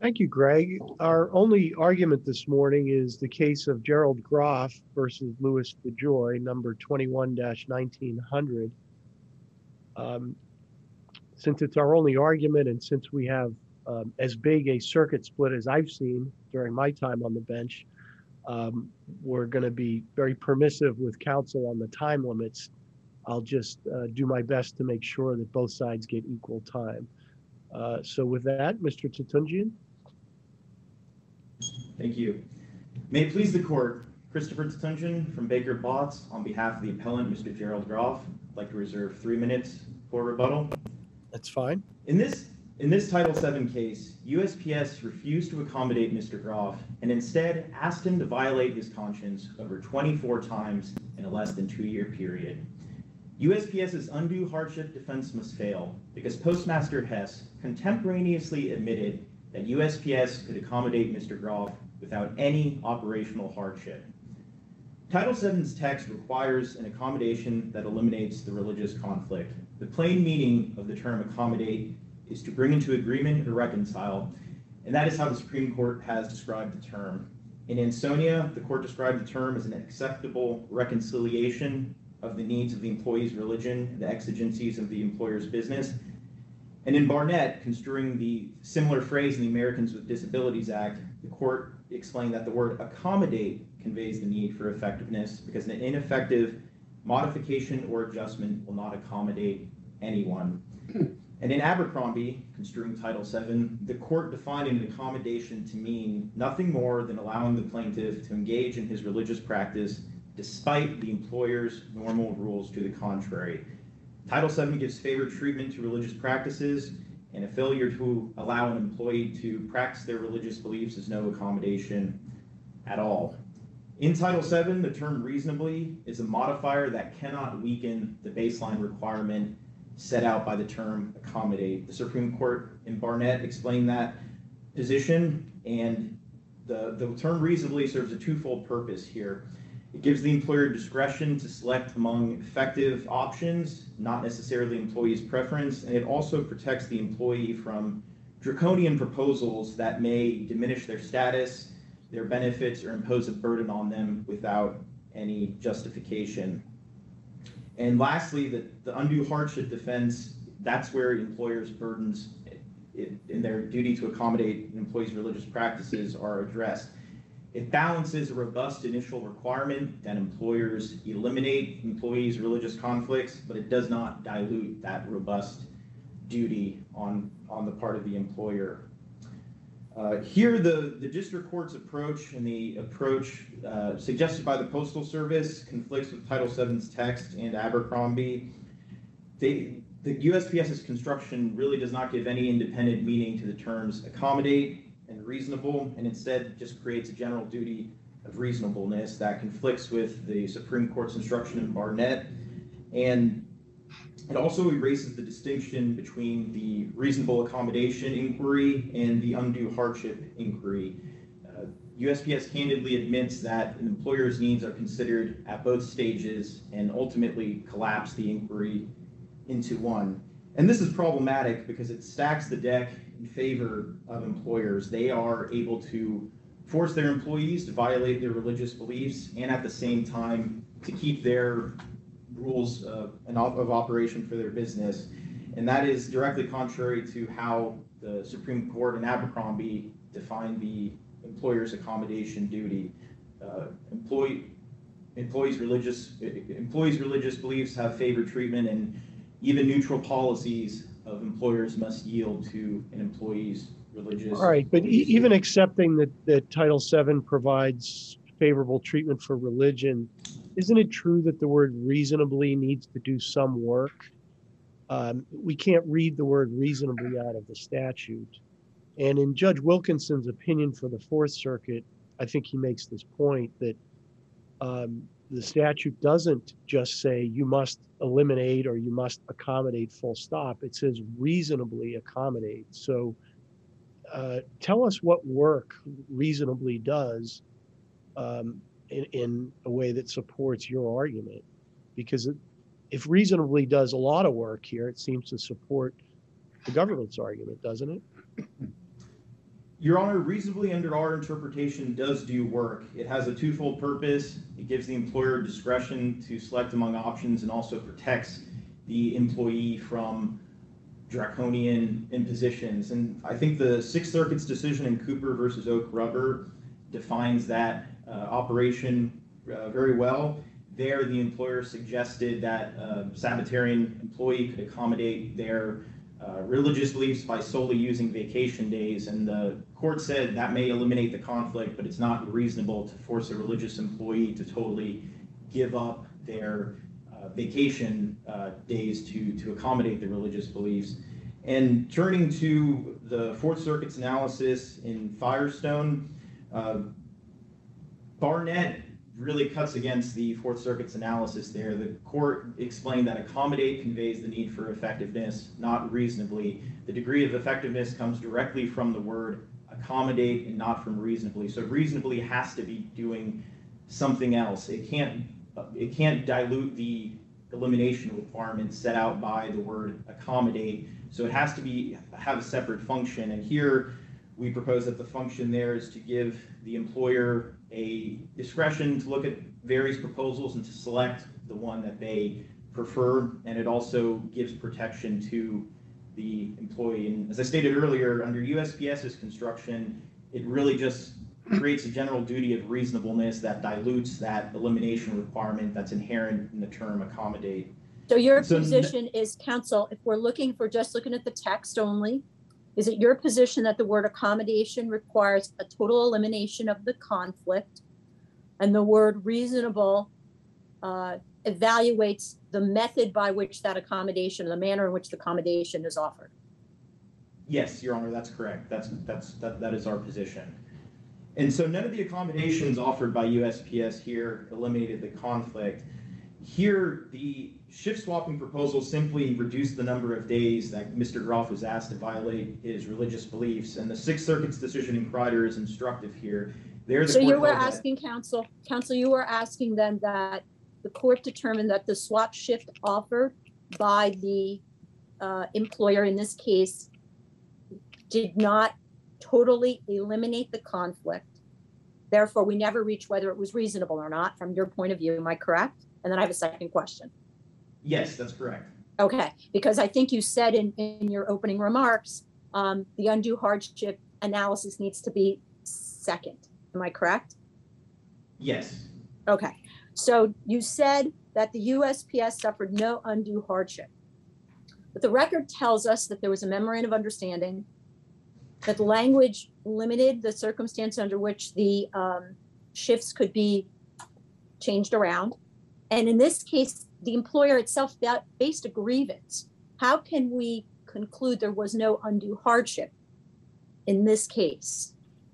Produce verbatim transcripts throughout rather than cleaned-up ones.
Thank you, Greg. Our only argument this morning is the case of Gerald Groff versus Louis DeJoy, number twenty-one nineteen hundred. Um, since it's our only argument and since we have um, as big a circuit split as I've seen during my time on the bench, um, we're going to be very permissive with counsel on the time limits. I'll just uh, do my best to make sure that both sides get equal time. Uh, so with that, Mister Tatunjian. Thank you. May it please the court, Christopher Tatunjian from Baker Botts, on behalf of the appellant, Mister Gerald Groff, I'd like to reserve three minutes for rebuttal. That's fine. In this in this Title seven case, U S P S refused to accommodate Mister Groff and instead asked him to violate his conscience over twenty-four times in a less than two-year period. USPS's undue hardship defense must fail because Postmaster Hess contemporaneously admitted that U S P S could accommodate Mister Groff without any operational hardship. Title seven's text requires an accommodation that eliminates the religious conflict. The plain meaning of the term accommodate is to bring into agreement or reconcile, and that is how the Supreme Court has described the term. In Ansonia, the court described the term as an acceptable reconciliation of the needs of the employee's religion and the exigencies of the employer's business. And in Barnett, construing the similar phrase in the Americans with Disabilities Act, the court explained that the word accommodate conveys the need for effectiveness because an ineffective modification or adjustment will not accommodate anyone. And in Abercrombie, construing Title seven, the court defined an accommodation to mean nothing more than allowing the plaintiff to engage in his religious practice despite the employer's normal rules to the contrary. Title seven gives favored treatment to religious practices, and a failure to allow an employee to practice their religious beliefs is no accommodation at all. In Title seven, the term reasonably is a modifier that cannot weaken the baseline requirement set out by the term accommodate. The Supreme Court in Barnett explained that position, and the, the term reasonably serves a twofold purpose here. It gives the employer discretion to select among effective options, not necessarily the employee's preference, and it also protects the employee from draconian proposals that may diminish their status, their benefits, or impose a burden on them without any justification. And lastly, the, the undue hardship defense, that's where employers' burdens in their duty to accommodate an employee's religious practices are addressed. It balances a robust initial requirement that employers eliminate employees' religious conflicts, but it does not dilute that robust duty on, on the part of the employer. Uh, here, the, the district court's approach and the approach uh, suggested by the Postal Service conflicts with Title seven's text and Abercrombie. They, the USPS's construction really does not give any independent meaning to the terms accommodate and reasonable, and instead just creates a general duty of reasonableness that conflicts with the Supreme Court's instruction in Barnett. And it also erases the distinction between the reasonable accommodation inquiry and the undue hardship inquiry. Uh, U S P S candidly admits that an employer's needs are considered at both stages and ultimately collapse the inquiry into one. And this is problematic because it stacks the deck in favor of employers. They are able to force their employees to violate their religious beliefs and at the same time to keep their rules uh, of operation for their business. And that is directly contrary to how the Supreme Court in Abercrombie defined the employer's accommodation duty. Uh, employee, employees' religious employees' religious beliefs have favored treatment, and even neutral policies of employers must yield to an employee's religious. All right, but e- even accepting that, that Title seven provides favorable treatment for religion, isn't it true that the word reasonably needs to do some work? Um, we can't read the word reasonably out of the statute. And in Judge Wilkinson's opinion for the Fourth Circuit, I think he makes this point that um, the statute doesn't just say you must eliminate or you must accommodate full stop. It says reasonably accommodate. So uh, tell us what work reasonably does um, in, in a way that supports your argument. Because it, if reasonably does a lot of work here, it seems to support the government's argument, doesn't it? Your Honor, reasonably under our interpretation does do work. It has a twofold purpose. It gives the employer discretion to select among options and also protects the employee from draconian impositions. And I think the Sixth Circuit's decision in Cooper versus Oak Rubber defines that uh, operation uh, very well. There, the employer suggested that a Sabbatarian employee could accommodate their uh, religious beliefs by solely using vacation days, and the court said that may eliminate the conflict, but it's not reasonable to force a religious employee to totally give up their uh, vacation uh, days to, to accommodate the religious beliefs. And turning to the Fourth Circuit's analysis in Firestone, uh, Barnett really cuts against the Fourth Circuit's analysis there. The court explained that accommodate conveys the need for effectiveness, not reasonably. The degree of effectiveness comes directly from the word accommodate and not from reasonably. So reasonably has to be doing something else. It can't, it can't dilute the elimination requirements set out by the word accommodate. So it has to be have a separate function. And here we propose that the function there is to give the employer a discretion to look at various proposals and to select the one that they prefer. And it also gives protection to the employee. And as I stated earlier, under USPS's construction, it really just creates a general duty of reasonableness that dilutes that elimination requirement that's inherent in the term accommodate. So your So position is, counsel, if we're looking for just looking at the text only, is it your position that the word accommodation requires a total elimination of the conflict, and the word reasonable uh, evaluates the method by which that accommodation, the manner in which the accommodation is offered? Yes, Your Honor, that's correct. That's that's that, that is our position. And so none of the accommodations offered by U S P S here eliminated the conflict. Here, the shift swapping proposal simply reduced the number of days that Mister Groff was asked to violate his religious beliefs, and the Sixth Circuit's decision in Kreider is instructive here. There, the So court you were held that- asking, counsel, counsel, you were asking then that the court determined that the swap shift offered by the uh, employer in this case did not totally eliminate the conflict. Therefore, we never reached whether it was reasonable or not from your point of view. Am I correct? And then I have a second question. Yes, that's correct. Okay, because I think you said in, in your opening remarks, um, the undue hardship analysis needs to be second. Am I correct? Yes. Okay, so you said that the U S P S suffered no undue hardship. But the record tells us that there was a memorandum of understanding, that the language limited the circumstance under which the um, shifts could be changed around. And in this case, the employer itself faced a grievance. How can we conclude there was no undue hardship in this case?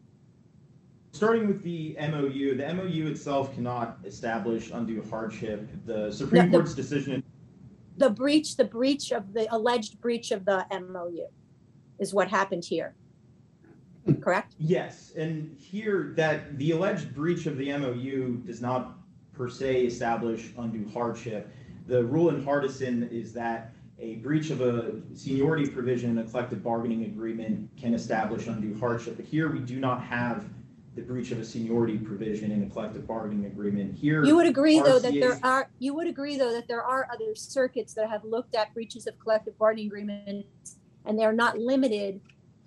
Starting with the M O U, the M O U itself cannot establish undue hardship. The Supreme No, the- Court's decision. The breach, the breach of the alleged breach of the M O U is what happened here, correct? Yes, and here that the alleged breach of the M O U does not per se establish undue hardship. The rule in Hardison is that a breach of a seniority provision in a collective bargaining agreement can establish undue hardship. But here we do not have the breach of a seniority provision in a collective bargaining agreement. Here, You would agree, though, that R C As there are, you would agree, though, that there are other circuits that have looked at breaches of collective bargaining agreements, and they're not limited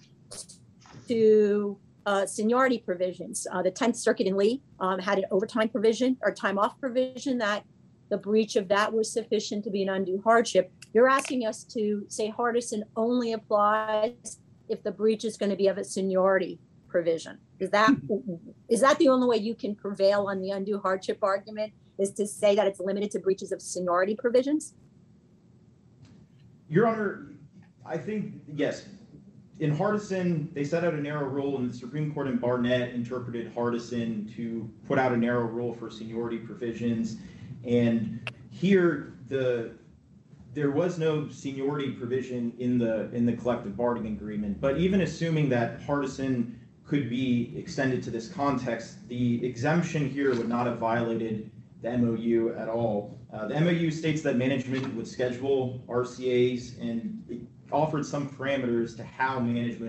to uh, seniority provisions. Uh, the Tenth Circuit in Lee um, had an overtime provision or time off provision that the breach of that was sufficient to be an undue hardship. You're asking us to say Hardison only applies if the breach is going to be of a seniority provision. Is that is that the only way you can prevail on the undue hardship argument, is to say that it's limited to breaches of seniority provisions? Your Honor, I think, yes. In Hardison, they set out a narrow rule, and the Supreme Court in Barnett interpreted Hardison to put out a narrow rule for seniority provisions. And here, the there was no seniority provision in the in the collective bargaining agreement. But even assuming that Hardison could be extended to this context, the exemption here would not have violated the M O U at all. Uh, the M O U states that management would schedule R C As, and it offered some parameters to how management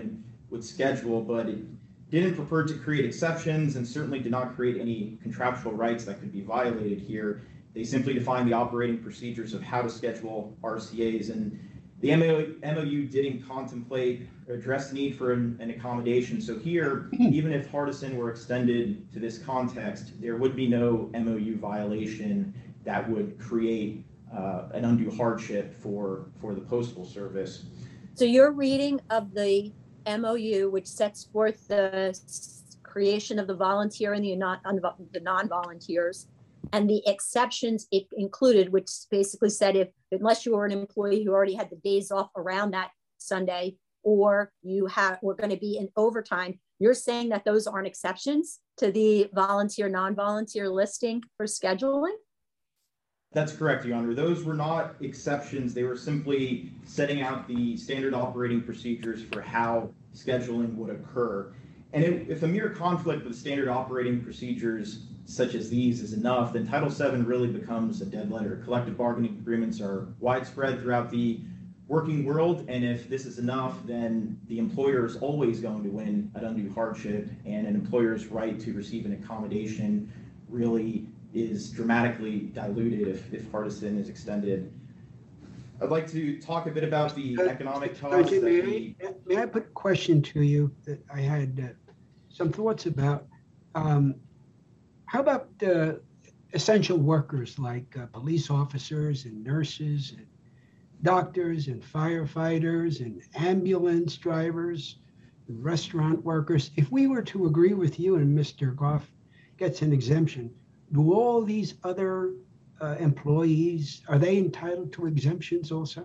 would schedule, but it didn't purport to create exceptions and certainly did not create any contractual rights that could be violated here. They simply defined the operating procedures of how to schedule R C As, and the M O U didn't contemplate or address the need for an, an accommodation. So here, even if Hardison were extended to this context, there would be no M O U violation that would create uh, an undue hardship for, for the Postal Service. So your reading of the M O U, which sets forth the s- creation of the volunteer and the non, the non-volunteers, and the exceptions it included, which basically said if, unless you were an employee who already had the days off around that Sunday, or you have, were going to be in overtime, you're saying that those aren't exceptions to the volunteer, non-volunteer listing for scheduling? That's correct, Your Honor. Those were not exceptions. They were simply setting out the standard operating procedures for how scheduling would occur. And it, if a mere conflict with standard operating procedures such as these is enough, then Title seven really becomes a dead letter. Collective bargaining agreements are widespread throughout the working world, and if this is enough, then the employer is always going to win at undue hardship, and an employer's right to receive an accommodation really is dramatically diluted if, if Hardison is extended. I'd like to talk a bit about the Uh, economic costs. Sergeant, may, the, I, may I put a question to you that I had uh, some thoughts about? Um, how about uh, essential workers like uh, police officers and nurses and doctors and firefighters and ambulance drivers and restaurant workers? If we were to agree with you and Mister Goff gets an exemption, do all these other uh, employees, are they entitled to exemptions also?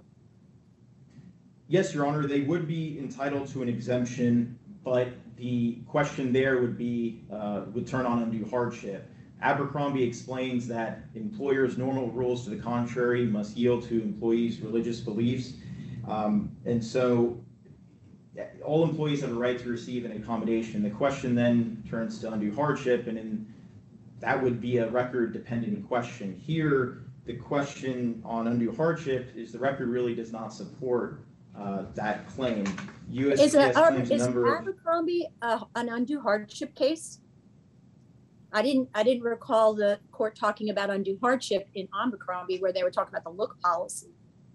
Yes, Your Honor, they would be entitled to an exemption, but the question there would be, uh, would turn on undue hardship. Abercrombie explains that employers' normal rules to the contrary must yield to employees' religious beliefs. Um, and so all employees have a right to receive an accommodation. The question then turns to undue hardship, and in, that would be a record-dependent question. Here, the question on undue hardship is the record really does not support uh, that claim. U S P S Is, a, claims a is number of... Abercrombie uh, an undue hardship case? I didn't I didn't recall the court talking about undue hardship in Abercrombie where they were talking about the look policy.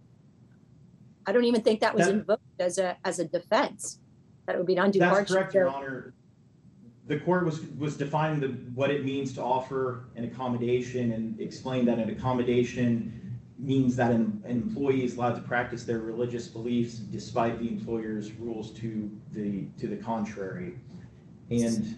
I don't even think that was That, invoked as a as a defense. That it would be an undue that's hardship. correct, Your Honor. The court was was defining the, what it means to offer an accommodation and explained that an accommodation means that an, an employee is allowed to practice their religious beliefs despite the employer's rules to the to the contrary. And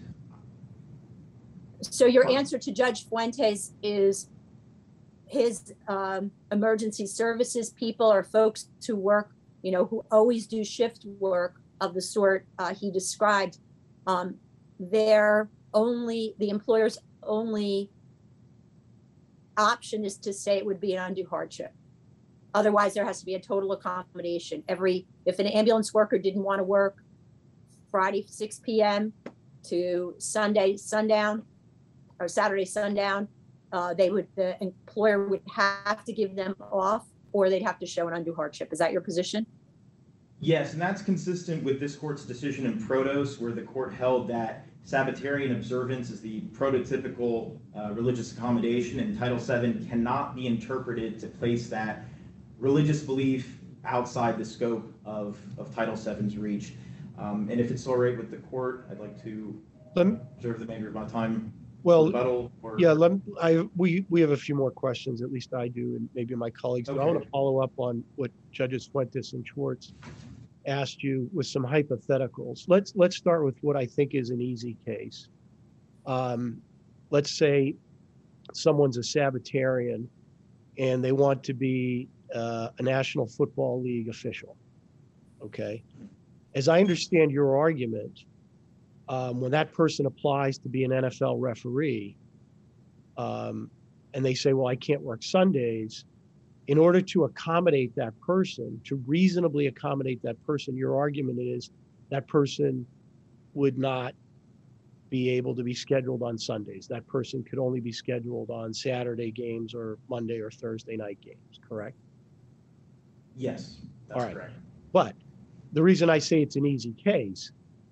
so your answer to Judge Fuentes is his um, emergency services people or folks who work, you know, who always do shift work of the sort uh, he described. Um, their only, the employer's only option is to say it would be an undue hardship. Otherwise, there has to be a total accommodation. Every, if an ambulance worker didn't want to work Friday six p m to Sunday sundown or Saturday sundown, uh, they would, the employer would have to give them off, or they'd have to show an undue hardship. Is that your position? yes, and that's consistent with this court's decision in Protos, where the court held that Sabbatarian observance is the prototypical uh, religious accommodation, and Title seven cannot be interpreted to place that religious belief outside the scope of, of Title seven's reach. Um, and if it's all right with the court, I'd like to Let me, reserve the remainder of my time. well, rebuttal, or... yeah, let, I, we, we have a few more questions, at least I do, and maybe my colleagues, but I want Okay. to follow up on what Judges Fuentes and Schwartz asked you with some hypotheticals. Let's, let's start with what I think is an easy case. Um, let's say someone's a Sabbatarian and they want to be uh, a National Football League official, okay? As I understand your argument, um, when that person applies to be an N F L referee, um, and they say, well, I can't work Sundays, in order to accommodate that person, to reasonably accommodate that person, your argument is that person would not be able to be scheduled on Sundays. That person could only be scheduled on Saturday games or Monday or Thursday night games, correct? Yes, that's All right. correct. But the reason I say it's an easy case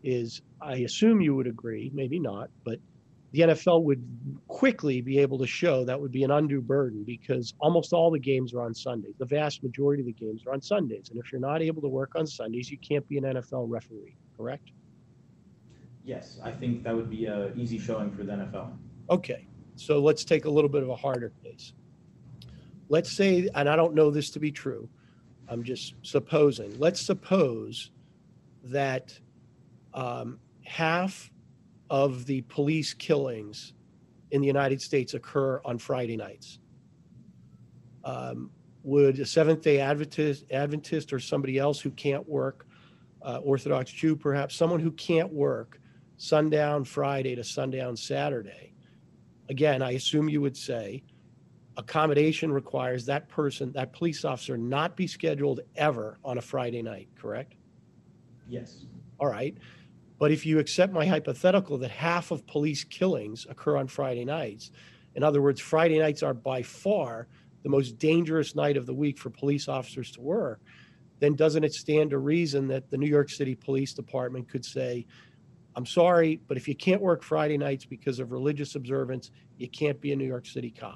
is I assume you would agree, maybe not, but the N F L would quickly be able to show that would be an undue burden because almost all the games are on Sundays. The vast majority of the games are on Sundays. And if you're not able to work on Sundays, you can't be an N F L referee, correct? Yes, I think that would be a easy showing for the N F L. Okay, so let's take a little bit of a harder case. Let's say, and I don't know this to be true, I'm just supposing, let's suppose that um, half of the police killings in the United States occur on Friday nights. Um, would a Seventh-day Adventist, Adventist or somebody else who can't work, uh, Orthodox Jew perhaps, someone who can't work sundown Friday to sundown Saturday, again, I assume you would say accommodation requires that person, that police officer not be scheduled ever on a Friday night, correct? Yes. All right. But if you accept my hypothetical that half of police killings occur on Friday nights, in other words, Friday nights are by far the most dangerous night of the week for police officers to work, then doesn't it stand to reason that the New York City Police Department could say, I'm sorry, but if you can't work Friday nights because of religious observance, you can't be a New York City cop?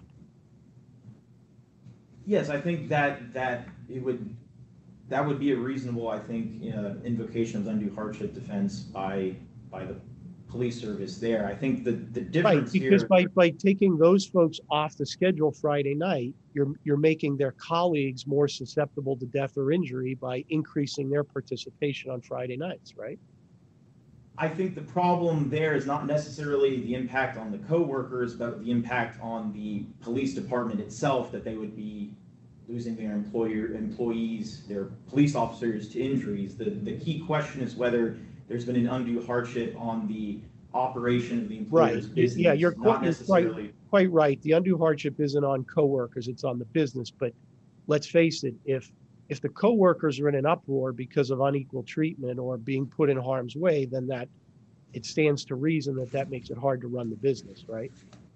Yes, I think that that it would that would be a reasonable, I think, uh, invocation of undue hardship defense by by the police service there. I think the the difference Right, because here, by, by taking those folks off the schedule Friday night, you're you're making their colleagues more susceptible to death or injury by increasing their participation on Friday nights, right? I think the problem there is not necessarily the impact on the coworkers, but the impact on the police department itself, that they would be losing their employer employees, their police officers to injuries. The the key question is whether there's been an undue hardship on the operation of the employer's Right. business. Yeah, you're not quite, you're necessarily. quite, quite right. The undue hardship isn't on coworkers, it's on the business. But let's face it, if if the coworkers are in an uproar because of unequal treatment or being put in harm's way, then that it stands to reason that that makes it hard to run the business, right?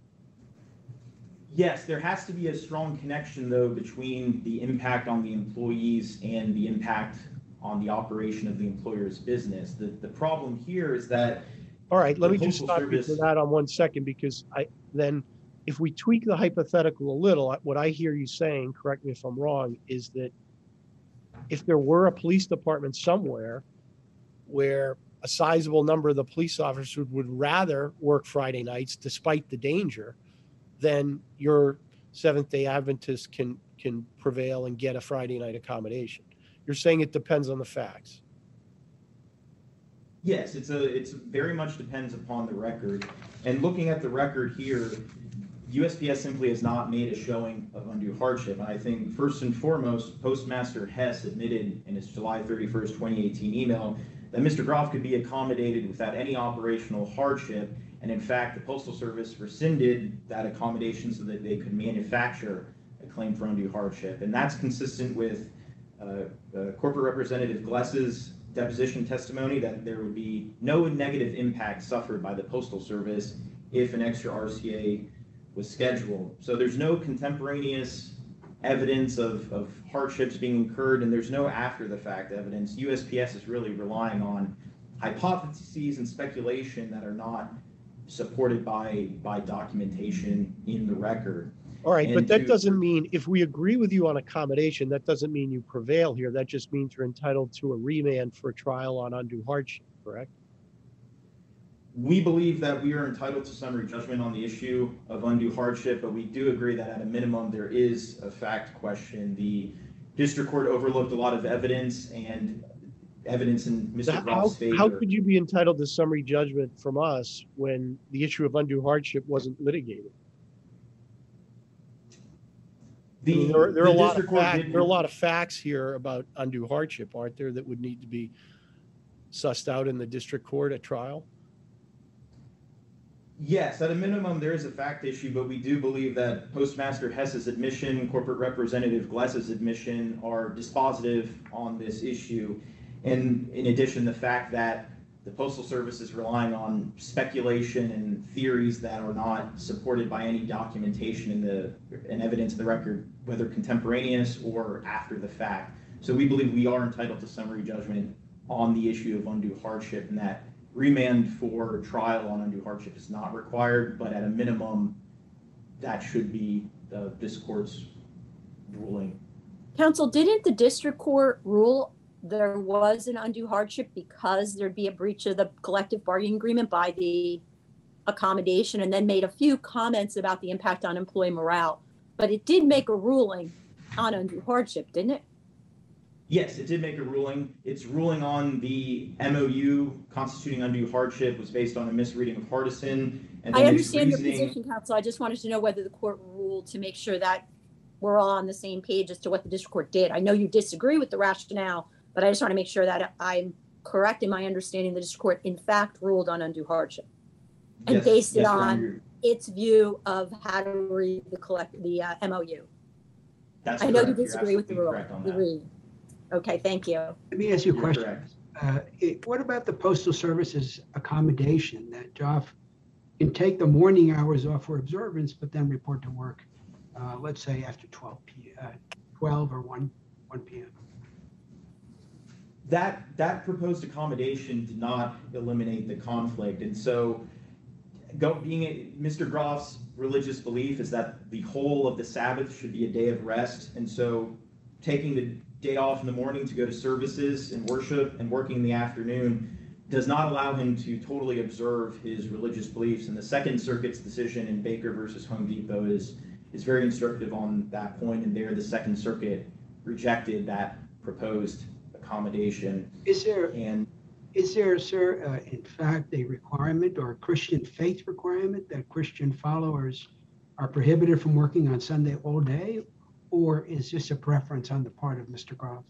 Yes, there has to be a strong connection, though, between the impact on the employees and the impact on the operation of the employer's business. The the problem here is that. All right, let the me just Postal stop you Service- for that on one second, because I then if we tweak the hypothetical a little, what I hear you saying, correct me if I'm wrong, is that if there were a police department somewhere where a sizable number of the police officers would rather work Friday nights despite the danger, then your Seventh-day Adventist can can prevail and get a Friday night accommodation. You're saying it depends on the facts. Yes, it's a it's very much depends upon the record. And looking at the record here, U S P S simply has not made a showing of undue hardship. And I think first and foremost, Postmaster Hess admitted in his July thirty-first, twenty eighteen email that Mister Groff could be accommodated without any operational hardship. And in fact, the Postal Service rescinded that accommodation so that they could manufacture a claim for undue hardship. And that's consistent with uh, uh, Corporate Representative Gless's deposition testimony that there would be no negative impact suffered by the Postal Service if an extra R C A was scheduled. So there's no contemporaneous evidence of, of hardships being incurred, and there's no after the fact evidence. U S P S is really relying on hypotheses and speculation that are not supported by, by documentation in the record. All right, but And that to- doesn't mean, if we agree with you on accommodation, that doesn't mean you prevail here. That just means you're entitled to a remand for a trial on undue hardship, correct? We believe that we are entitled to summary judgment on the issue of undue hardship, but we do agree that at a minimum there is a fact question. The district court overlooked a lot of evidence and evidence in So Mister how, Groff's favor. how could you be entitled to summary judgment from us when the issue of undue hardship wasn't litigated? I mean, The, there, are- there are the a lot of district court fact, did- there are a lot of facts here about undue hardship, aren't there, that would need to be sussed out in the district court at trial? Yes, at a minimum, there is a fact issue, but we do believe that Postmaster Hess's admission, Corporate Representative Gless's admission are dispositive on this issue. And in addition, the fact that the Postal Service is relying on speculation and theories that are not supported by any documentation in the and evidence in the record, whether contemporaneous or after the fact. So we believe we are entitled to summary judgment on the issue of undue hardship, and that remand for trial on undue hardship is not required, but at a minimum, that should be the, this court's ruling. Counsel, didn't the district court rule there was an undue hardship because there'd be a breach of the collective bargaining agreement by the accommodation, and then made a few comments about the impact on employee morale? But it did make a ruling on undue hardship, didn't it? Yes, it did make a ruling. Its ruling on the M O U constituting undue hardship was based on a misreading of Hardison. And I then its understand your reasoning- position, counsel. I just wanted to know whether the court ruled to make sure that we're all on the same page as to what the district court did. I know you disagree with the rationale, but I just want to make sure that I'm correct in my understanding the district court in fact ruled on undue hardship and Yes, based it yes, Your on Honor. its view of how to read the collect the uh, M O U. That's I know you correct. You're disagree with the absolutely rule. correct on The that. read. Okay, thank you. Let me ask you a You're question. correct. Uh, it- What about the Postal Service's accommodation that Joff can take the morning hours off for observance, but then report to work, uh, let's say after twelve p, uh, twelve or one, one p m? That, that proposed accommodation did not eliminate the conflict. And so go, being a, Mister Groff's religious belief is that the whole of the Sabbath should be a day of rest. And so taking the day off in the morning to go to services and worship and working in the afternoon does not allow him to totally observe his religious beliefs. And the Second Circuit's decision in Baker versus Home Depot is, is very instructive on that point. And there, the Second Circuit rejected that proposed accommodation. Is there, And is there, sir, uh, in fact, a requirement or a Christian faith requirement that Christian followers are prohibited from working on Sunday all day? Or is this a preference on the part of Mister Groff?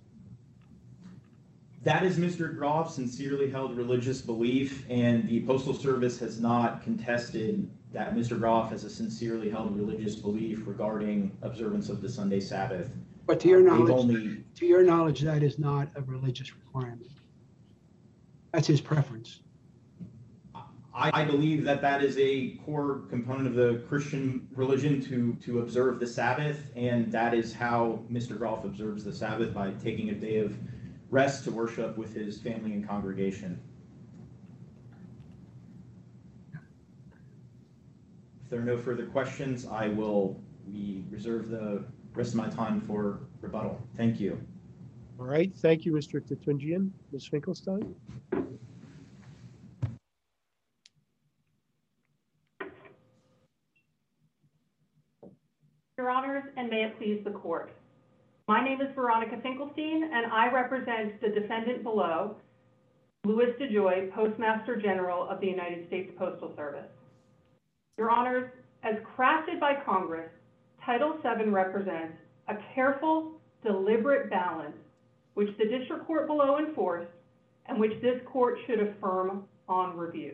that is Mister Groff's sincerely held religious belief, and the Postal Service has not contested that Mister Groff has a sincerely held religious belief regarding observance of the Sunday Sabbath. But to your They've knowledge, only, to your knowledge, that is not a religious requirement. That's his preference. I, I believe that that is a core component of the Christian religion to, to observe the Sabbath, and that is how Mister Groff observes the Sabbath, by taking a day of rest to worship with his family and congregation. If there are no further questions, I will we reserve the rest of my time for rebuttal. Thank you. All right, thank you, Mister Tatunjian. Miz Finkelstein? Your Honors, and may it please the Court. My name is Veronica Finkelstein, and I represent the defendant below, Louis DeJoy, Postmaster General of the United States Postal Service. Your Honors, as crafted by Congress, Title seven represents a careful, deliberate balance which the district court below enforced and which this court should affirm on review.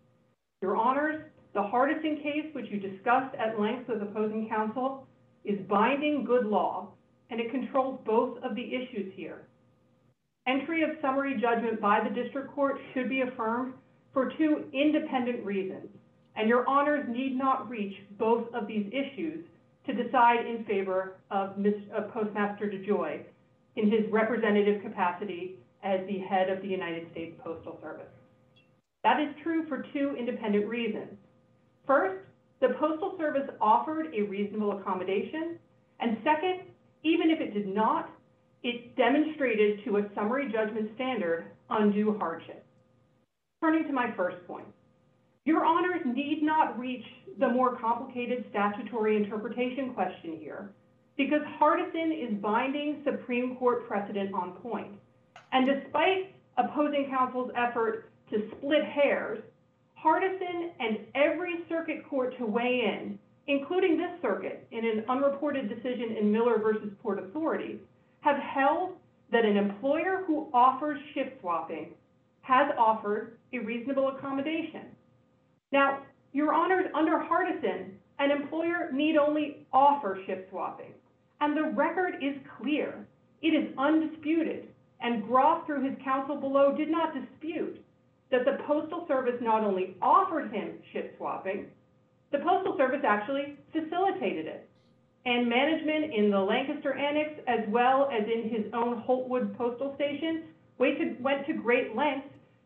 Your Honors, the Hardison case, which you discussed at length with opposing counsel, is binding good law, and it controls both of the issues here. Entry of summary judgment by the district court should be affirmed for two independent reasons, and your honors need not reach both of these issues to decide in favor of, Miz of Postmaster DeJoy in his representative capacity as the head of the United States Postal Service. That is true for two independent reasons. First, the Postal Service offered a reasonable accommodation, and second, even if it did not, it demonstrated to a summary judgment standard undue hardship. Turning to my first point, your honors need not reach the more complicated statutory interpretation question here, because Hardison is binding Supreme Court precedent on point. And despite opposing counsel's effort to split hairs, Hardison and every circuit court to weigh in, including this circuit in an unreported decision in Miller versus Port Authority, have held that an employer who offers shift swapping has offered a reasonable accommodation. Now, your honors, under Hardison, an employer need only offer shift swapping, and the record is clear. It is undisputed, and Groff, through his counsel below, did not dispute that the Postal Service not only offered him shift swapping, the Postal Service actually facilitated it. And management in the Lancaster Annex, as well as in his own Holtwood Postal Station, went to, went to great lengths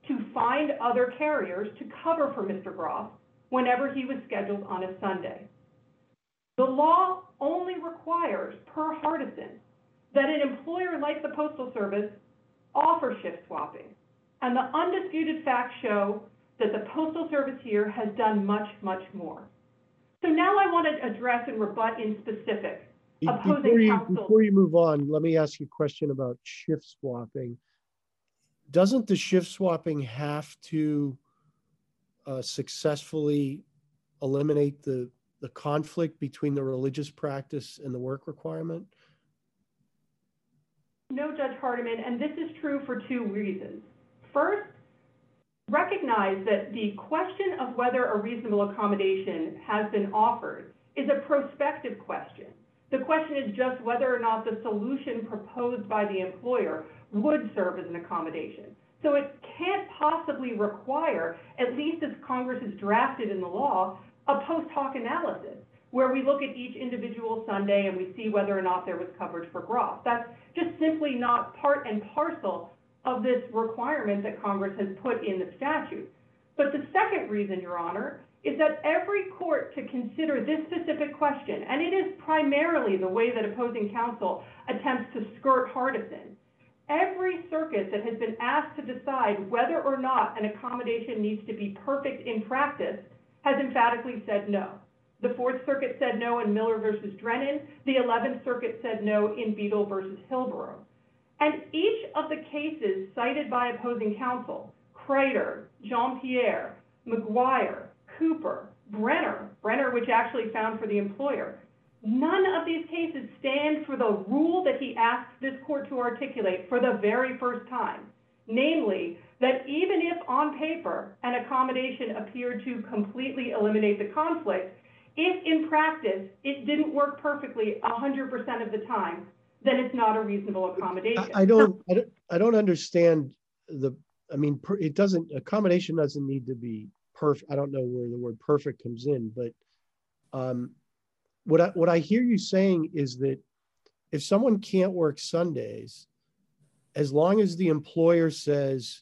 to find other carriers to cover for Mister Groff whenever he was scheduled on a Sunday. The law only requires, per Hardison, that an employer like the Postal Service offer shift swapping. And the undisputed facts show that the Postal Service here has done much, much more. So now I want to address and rebut in specific Be- opposing Before you, counsel. before you move on, let me ask you a question about shift swapping. Doesn't the shift swapping have to uh, successfully eliminate the, the conflict between the religious practice and the work requirement? No, Judge Hardiman, and this is true for two reasons. First, recognize that the question of whether a reasonable accommodation has been offered is a prospective question. The question is just whether or not the solution proposed by the employer would serve as an accommodation. So it can't possibly require, at least as Congress has drafted in the law, a post hoc analysis where we look at each individual Sunday and we see whether or not there was coverage for Groff. That's just simply not part and parcel of this requirement that Congress has put in the statute. But the second reason, Your Honor, is that every court to consider this specific question, and it is primarily the way that opposing counsel attempts to skirt Hardison, every circuit that has been asked to decide whether or not an accommodation needs to be perfect in practice has emphatically said no. The Fourth Circuit said no in Miller versus Drennan. The Eleventh Circuit said no in Beadle versus Hillborough. And each of the cases cited by opposing counsel, Crater, Jean-Pierre, McGuire, Cooper, Brenner, Brenner, which actually found for the employer, none of these cases stand for the rule that he asked this court to articulate for the very first time, namely that even if on paper an accommodation appeared to completely eliminate the conflict, if in practice it didn't work perfectly one hundred percent of the time, then it's not a reasonable accommodation. I, I don't, I don't, I don't understand the, I mean, per, it doesn't, accommodation doesn't need to be perfect. I don't know where the word perfect comes in, but um, what I, what I hear you saying is that if someone can't work Sundays, as long as the employer says,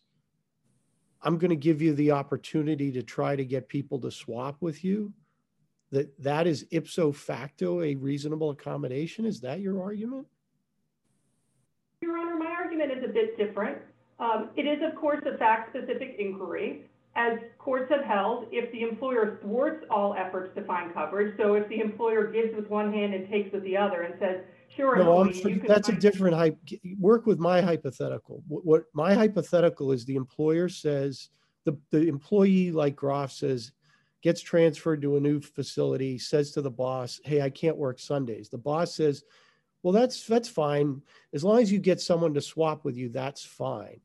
I'm going to give you the opportunity to try to get people to swap with you, that that is ipso facto a reasonable accommodation. Is that your argument? Your Honor, my argument is a bit different. Um, it is, of course, a fact-specific inquiry. As courts have held, if the employer thwarts all efforts to find coverage, so if the employer gives with one hand and takes with the other and says, sure, No, I'm, employee, you can that's a find- different hype. Work with my hypothetical. What, what my hypothetical is, the employer says, the, the employee like Groff says, gets transferred to a new facility, says to the boss, hey, I can't work Sundays. The boss says, well, that's, that's fine. As long as you get someone to swap with you, that's fine.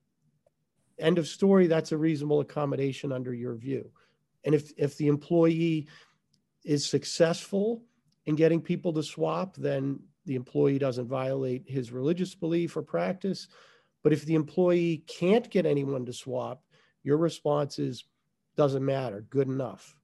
End of story. That's a reasonable accommodation under your view. And if, if the employee is successful in getting people to swap, then the employee doesn't violate his religious belief or practice. But if the employee can't get anyone to swap, your response is, doesn't matter, good enough.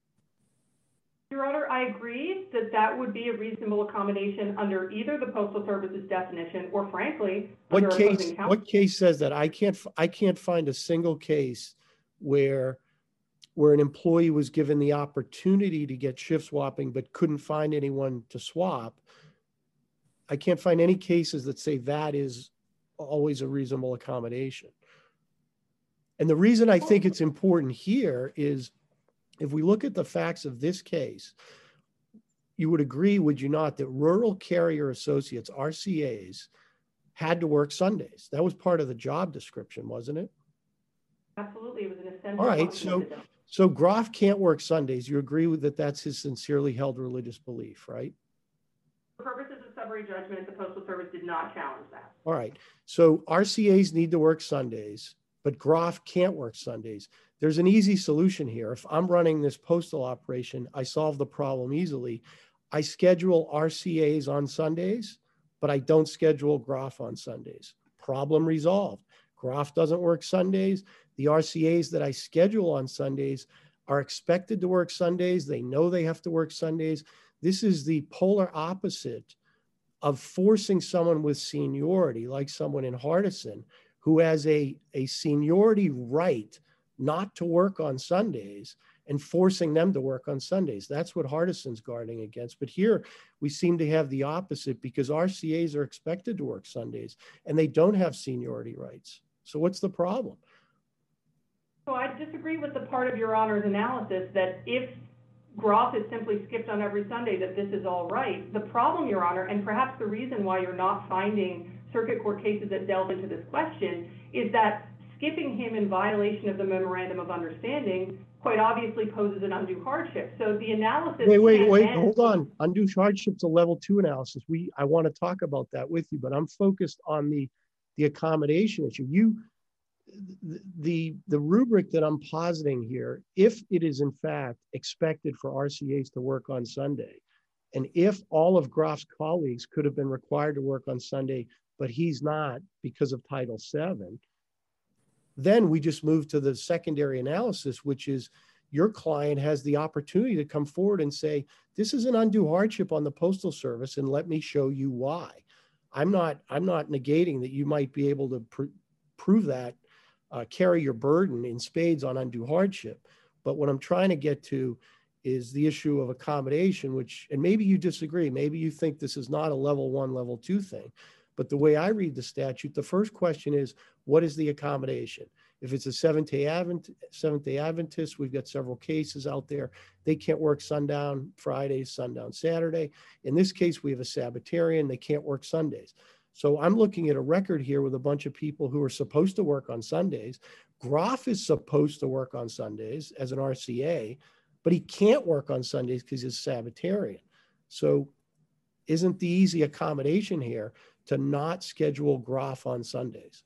Your Honor, I agree that that would be a reasonable accommodation under either the Postal Service's definition or, frankly, What under case, opposing counsel. what case says that? I can't, I can't find a single case where, where an employee was given the opportunity to get shift swapping but couldn't find anyone to swap. I can't find any cases that say that is always a reasonable accommodation. And the reason I think it's important here is if we look at the facts of this case, you would agree, would you not, that rural carrier associates, R C As, had to work Sundays. That was part of the job description, wasn't it? Absolutely, it was an essential All right, function so, of the job. so Groff can't work Sundays. You agree with that that's his sincerely held religious belief, right? For purposes of summary judgment, the Postal Service did not challenge that. All right, so R C As need to work Sundays, but Groff can't work Sundays. There's an easy solution here. If I'm running this postal operation, I solve the problem easily. I schedule R C As on Sundays, but I don't schedule Groff on Sundays. Problem resolved. Groff doesn't work Sundays. The R C As that I schedule on Sundays are expected to work Sundays. They know they have to work Sundays. This is the polar opposite of forcing someone with seniority, like someone in Hardison, who has a, a seniority right not to work on Sundays and forcing them to work on Sundays. That's what Hardison's guarding against. But here we seem to have the opposite because R C As are expected to work Sundays and they don't have seniority rights. So what's the problem? So I disagree with the part of Your Honor's analysis that if Groff is simply skipped on every Sunday, that this is all right. The problem, Your Honor, and perhaps the reason why you're not finding circuit court cases that delve into this question, is that skipping him in violation of the Memorandum of Understanding quite obviously poses an undue hardship. So the analysis. Wait, wait, can't wait, end- hold on. Undue hardship's a level two analysis. We, I want to talk about that with you, but I'm focused on the, the accommodation issue. You, the, the rubric that I'm positing here, if it is in fact expected for R C As to work on Sunday, and if all of Groff's colleagues could have been required to work on Sunday, but he's not because of Title seven, then we just move to the secondary analysis, which is your client has the opportunity to come forward and say, this is an undue hardship on the Postal Service, and let me show you why. I'm not, I'm not negating that you might be able to pr- prove that, uh, carry your burden in spades on undue hardship. But what I'm trying to get to is the issue of accommodation, which, and maybe you disagree, maybe you think this is not a level one, level two thing. But the way I read the statute, the first question is, what is the accommodation? If it's a Seventh-day Advent, Seventh-day Adventist, we've got several cases out there. They can't work sundown Fridays, sundown Saturday. In this case, we have a Sabbatarian. They can't work Sundays. So I'm looking at a record here with a bunch of people who are supposed to work on Sundays. Groff is supposed to work on Sundays as an R C A, but he can't work on Sundays because he's a Sabbatarian. So isn't the easy accommodation here to not schedule Groff on Sundays?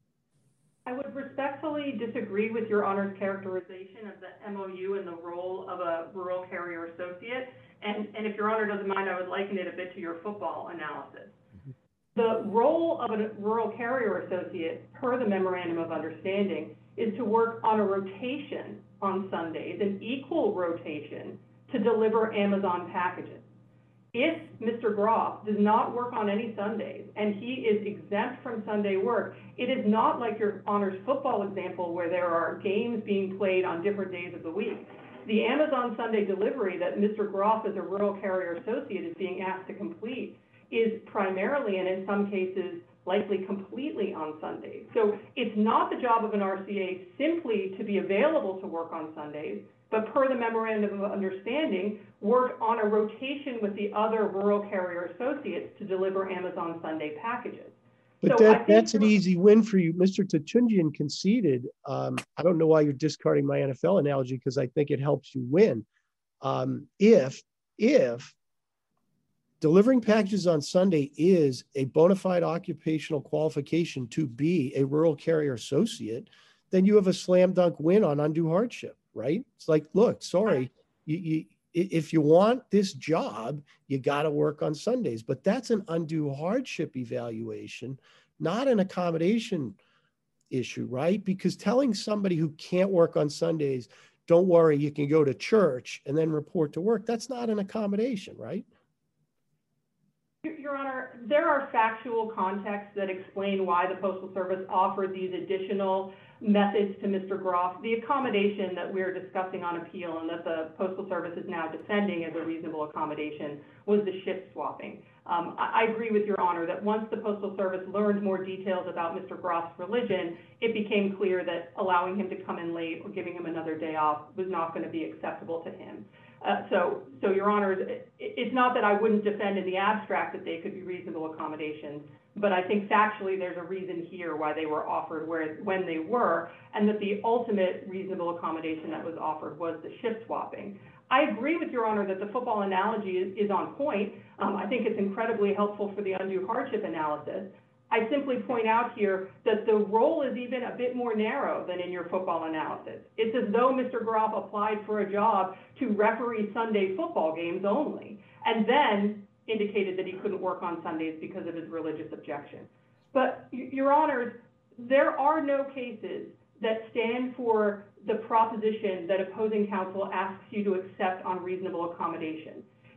I would respectfully disagree with Your Honor's characterization of the M O U and the role of a rural carrier associate. And, and if Your Honor doesn't mind, I would liken it a bit to your football analysis. Mm-hmm. The role of a rural carrier associate, per the Memorandum of Understanding, is to work on a rotation on Sundays, an equal rotation, to deliver Amazon packages. If Mister Groff does not work on any Sundays and he is exempt from Sunday work, it is not like Your Honor's football example where there are games being played on different days of the week. The Amazon Sunday delivery that Mister Groff as a rural carrier associate is being asked to complete is primarily, and in some cases, likely completely on Sundays. So it's not the job of an R C A simply to be available to work on Sundays, but per the Memorandum of Understanding, work on a rotation with the other rural carrier associates to deliver Amazon Sunday packages. But so that, that's an easy win for you. Mister Tachinjian conceded. Um, I don't know why you're discarding my N F L analogy because I think it helps you win. Um, if, if delivering packages on Sunday is a bona fide occupational qualification to be a rural carrier associate, then you have a slam dunk win on undue hardship, right? It's like, look, sorry, you, you, if you want this job, you got to work on Sundays, but that's an undue hardship evaluation, not an accommodation issue, right? Because telling somebody who can't work on Sundays, don't worry, you can go to church and then report to work, that's not an accommodation, right? Your Honor, there are factual contexts that explain why the Postal Service offered these additional methods to Mister Groff. The accommodation that we're discussing on appeal and that the Postal Service is now defending as a reasonable accommodation was the shift swapping. Um, I, I agree with Your Honor that once the Postal Service learned more details about Mister Groff's religion, it became clear that allowing him to come in late or giving him another day off was not going to be acceptable to him. Uh, so, so Your Honor, it, it's not that I wouldn't defend in the abstract that they could be reasonable accommodations, but I think factually there's a reason here why they were offered where, when they were, and that the ultimate reasonable accommodation that was offered was the shift swapping. I agree with Your Honor that the football analogy is, is on point. Um, I think it's incredibly helpful for the undue hardship analysis. I simply point out here that the role is even a bit more narrow than in your football analysis. It's as though Mister Groff applied for a job to referee Sunday football games only, and then indicated that he couldn't work on Sundays because of his religious objection. But, Your Honors, there are no cases that stand for the proposition that opposing counsel asks you to accept on reasonable accommodation.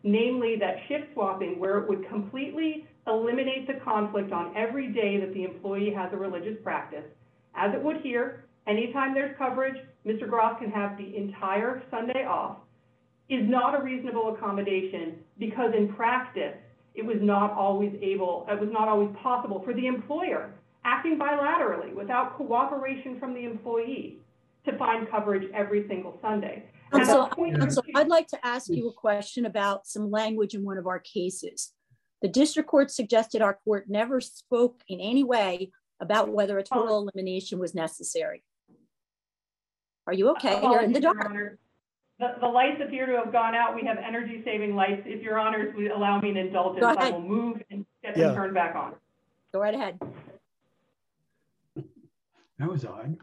namely that shift swapping, where it would completely eliminate the conflict on every day that the employee has a religious practice, as it would here. Anytime there's coverage, Mister Groff can have the entire Sunday off, is not a reasonable accommodation because in practice, it was not always able, it was not always possible for the employer, acting bilaterally without cooperation from the employee, to find coverage every single Sunday. And So, at point so two- I'd like to ask you a question about some language in one of our cases. The district court suggested our court never spoke in any way about whether a total elimination was necessary. Are you okay? You're in the Apologies, Your dark. Honor. The, the lights appear to have gone out. We have energy saving lights. If Your Honors would allow me an indulgence, Go I ahead. will move and get Yeah. them turned back on. Go right ahead. That was odd.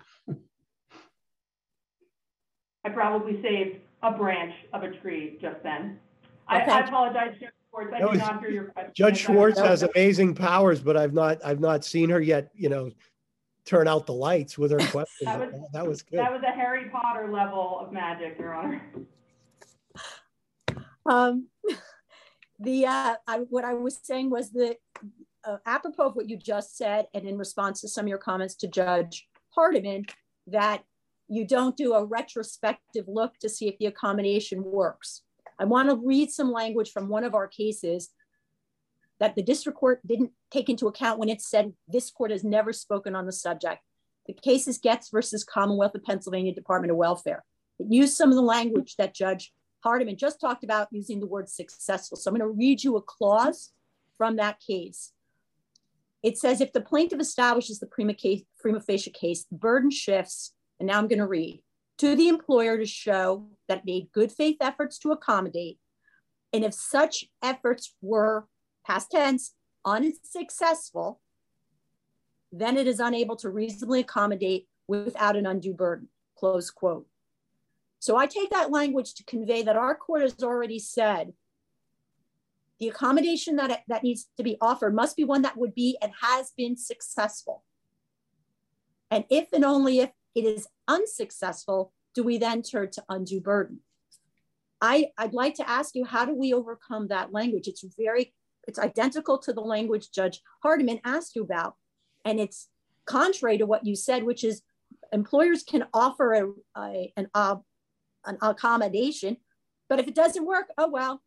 I probably saved a branch of a tree just then. I, Okay. I apologize, Judge Schwartz. I That did was- not hear your question. Judge Schwartz I- has amazing powers, but I've not, I've not seen her yet, you know, turn out the lights with her questions. That was- That was good. That was a Harry Potter level of magic, Your Honor. Um, the uh, I, what I was saying was that uh, apropos of what you just said, and in response to some of your comments to Judge Hardiman, that you don't do a retrospective look to see if the accommodation works. I want to read some language from one of our cases that the district court didn't take into account when it said this court has never spoken on the subject. The case is Getz versus Commonwealth of Pennsylvania Department of Welfare. It used some of the language that Judge Hardiman just talked about, using the word successful. So I'm going to read you a clause from that case. It says, if the plaintiff establishes the prima, case, prima facie case, the burden shifts, and now I'm going to read, to the employer to show that it made good faith efforts to accommodate. And if such efforts were, past tense, unsuccessful, then it is unable to reasonably accommodate without an undue burden, close quote. So I take that language to convey that our court has already said the accommodation that, that needs to be offered must be one that would be and has been successful. And if and only if it is unsuccessful, do we then turn to undue burden? I, I'd like to ask you, how do we overcome that language? It's very, it's identical to the language Judge Hardiman asked you about. And it's contrary to what you said, which is employers can offer a, a, an, uh, an accommodation, but if it doesn't work, oh well.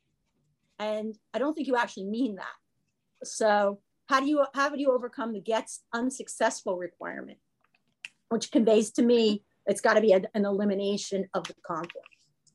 And I don't think you actually mean that. So how do you, how do you overcome the Getz unsuccessful requirement, which conveys to me it's got to be a, an elimination of the conflict?